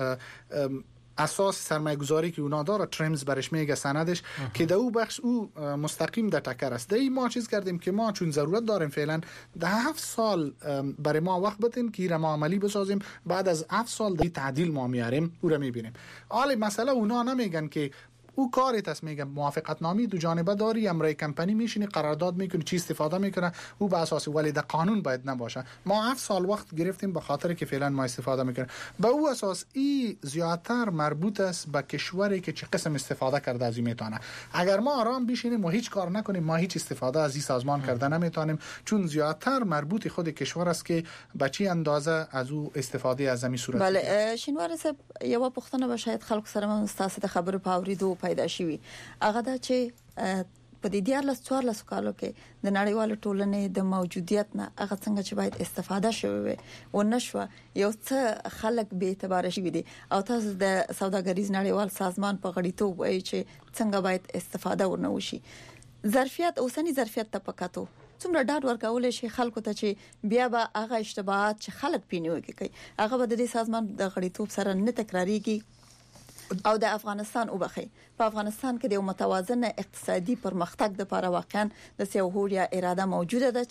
اساس سرمایه گذاری که اونا داره تریمز برش میگه سندش اه. که در او بخش او مستقیم در تکر است. در ما چیز کردیم که ما چون ضرورت داریم فعلا ده هفت سال برای ما وقت بدین که را ما عملی بسازیم، بعد از هفت سال در تعدیل ما میاریم او را میبینیم. حالا مسئله اونا نمیگن که او کاریت است، میگم موافقت نامه دو جانبه داری، امرای کمپانی میشینی قرارداد میکنی چی استفاده میکنه او به اساس ولی در قانون باید نباشه. ما هفت سال وقت گرفتیم به خاطر که فعلا ما استفاده میکنیم به او اساس. ای زیادتر مربوط است به کشوری که چه قسم استفاده کرده از این میتونه. اگر ما آرام بشینیم و هیچ کار نکنیم ما هیچ استفاده از این سازمان کرده نمیتونیم، چون زیادتر مربوط خود کشور است که به چی اندازه از او استفاده از زمین صورت. بله شینوار صاحب یو پختنه به شاید خلق سره من استاد خبر پاوریدو پیدا شوی هغه دا چې په دې دیارلس څوارلس کالو کې د نړیوال ټولنې د موجودیت نه هغه څنګه چې باید استفاده شوی و نشو یو څه خلک به اعتبار شي دي او تاسو د سوداګریز نړیوال سازمان په غړیتوب وایي چې څنګه باید استفاده ورنه وشي. ظرفیت اوسنی ظرفیت ته پکاتو څومره ډاډ ورکول شي خلکو ته چې بیا به هغه اشتباهات چې خلک پینوي کوي هغه به د سازمان د غړیتوب سره نه تکراریږي او د افغانستان او بخي په افغانستان کې د متوازن اقتصادي پرمختګ لپاره واقعا د سیاحوریا اراده موجوده ده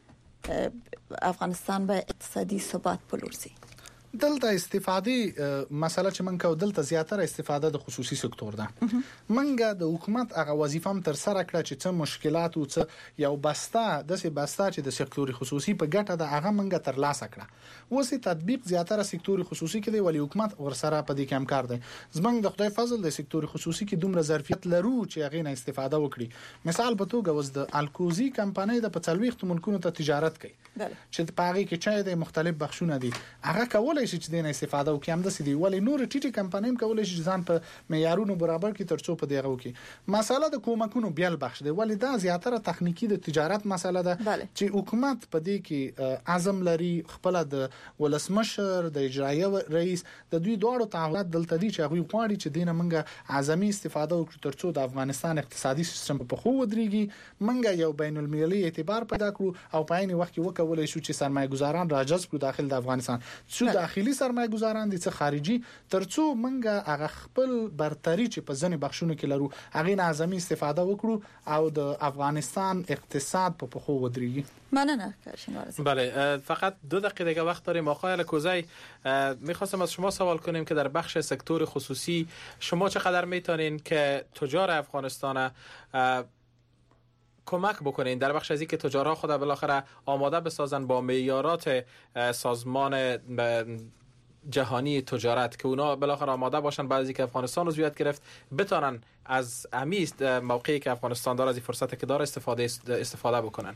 چې افغانستان به اقتصادي ثبات په لور شي. دلته استفاده مسله چې من کو دلته زیاتره استفاده د خصوصي سکتور ده. منګه د حکومت هغه وظیفه هم تر سره کړه چې څه مشکلات او څه یو بسته د سه بسته چې د سکتور خصوصي په ګټه د هغه منګه تر لاسه کړه. وسی تطبیق زیاتره سکتور خصوصي کې دی ولی حکومت ورسره په دې کې کار دی. زمنګ د خدای فضل د سکتور خصوصي کې دومره ظرفیت لرو چې هغه نه استفاده وکړي. مثال په توګه وز د الکوزي کمپنۍ د پڅلويخت ملکونو ته تجارت کوي چې په هغه کې چای د مختلف بخښونه دي هغه کولای شي چې دینه استفاده وکړي هم د سدي ولی نور ټیټي کمپنۍ هم کولای شي ځان په معیارونو برابر کړي ترڅو په دغه وکړي. مساله د کومکونو بیل بخښ دی ولی دا زیاتره تخنیکی د تجارت مساله ده چې حکومت په دې کې اعظم لري خپل د ولسمشر د اجرایه رئیس د دوی دوړو تعهدات دلته دي چې هغه غواړي چې دینه منګه اعظمي استفاده وکړي ترڅو د افغانستان اقتصادي سیستم په خو ودرېږي منګه یو بین المللي اعتبار پیدا کړو او په عین وخت کې وکولای شو چې سرمایه گذاران راجذب کړو داخل د افغانستان څو داخلي سرمایه گذاران دي څه خارجي ترڅو منګه هغه خپل برتری چې په ځنې بخښونو کې لرو هغه نه اعظمي استفاده وکړو او د افغانستان اقتصاد په خو ودرېږي. مننه کاشنوار. بله فقط دو دقیقه دیگه وقت داریم. آقای الکوزی میخواستم از شما سوال کنیم که در بخش سکتور خصوصی شما چقدر میتونین که تجار افغانستان کمک بکنین در بخش از این که تجارها خود بالاخره آماده بسازن با معیارات سازمان جهانی تجارت که اونا بالاخره آماده باشن بعد از اینکه افغانستان عضویت گرفت بتونن از امیست موقعی که افغانستان داره از این فرصت که داره استفاده استفاده بکنن.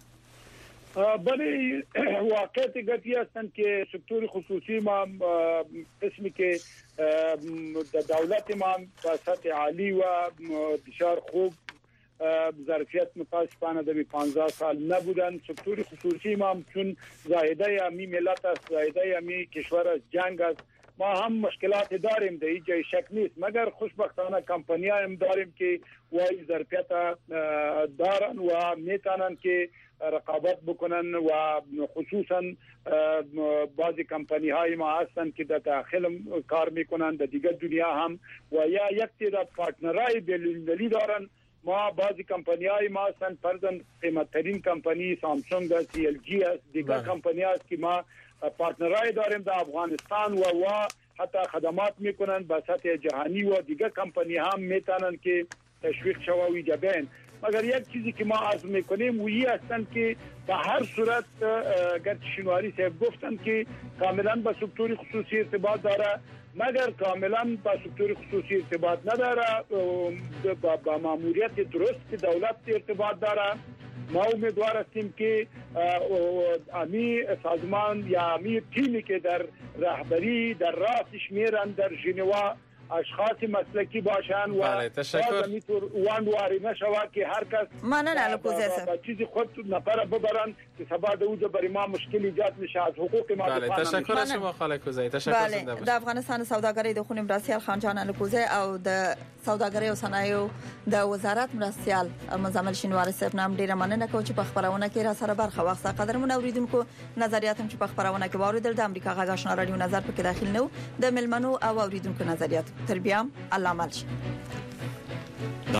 بله واقعیت گتی هستند که سکتور خصوصی ما قسمی که دولت ما به سطح عالی و بسیار خوب ظرفیت متاسفانه در پانزده سال نبودن. سکتور خصوصی ما چون زایده امی ملت است، زایده امی کشور از جنگ است، ما هم مشکلات داریم در این جای شک نیست مگر خوشبختانه کمپنی هم داریم که وای ظرفیت دارن و میتونن که رقابت بکنن و خصوصا بعضی کمپنی های ما هستن که در داخل کار میکنن در دیگر دنیا هم و یا یک تعداد پارتنرای بین‌المللی دارن. ما بعضی کمپنی های ما هستن فرضاً قیمت ترین کمپنی سامسونگ است، سی ال جی است، دیگر کمپنی است که ما پارتنرای داریم در افغانستان و و حتی خدمات میکنن به سطح جهانی و دیگر کمپنی هم میتونن که تشویق شوی جبین. مگر یک چیزی که ما عرض میکنیم وی هستند که به هر صورت گرچه شینواری صاحب گفتند که کاملا با سکتور خصوصی ارتباط داره، مگر کاملا با سکتور خصوصی ارتباط نداره، با ماموریت درست که دولت ارتباط داره. ما امیدوار هستیم که امی سازمان یا امی تیمی که در رهبری در راسش میرن در ژنوا اشخاص مسلکی باشن و بله تشکر واندواری نشود که هر کس مننه الکوزه صاحب چیزی خود نفر ببرن که سبا د اوجه برای ما مشکل ایجاد میشه از حقوق ما. بله تشکر از شما خاله کوزه. تشکر بله د افغانستان سوداګرۍ د خونی مرستیال خان جان الکوزه او د سوداګرۍ او صنایع د وزارت مرستیال مزمل شینواری صاحب نام ډیره مننه کوم چې په خبرونه کې را سره برخه واخیسته. قدرمن اوریدونکو نظریاتم چې په خبرونه کې واوریدل د امریکا غږ آشنا رادیو نظر پکې داخل نو د ملمنو او اوریدونکو نظریات تر بیا الله مل شي.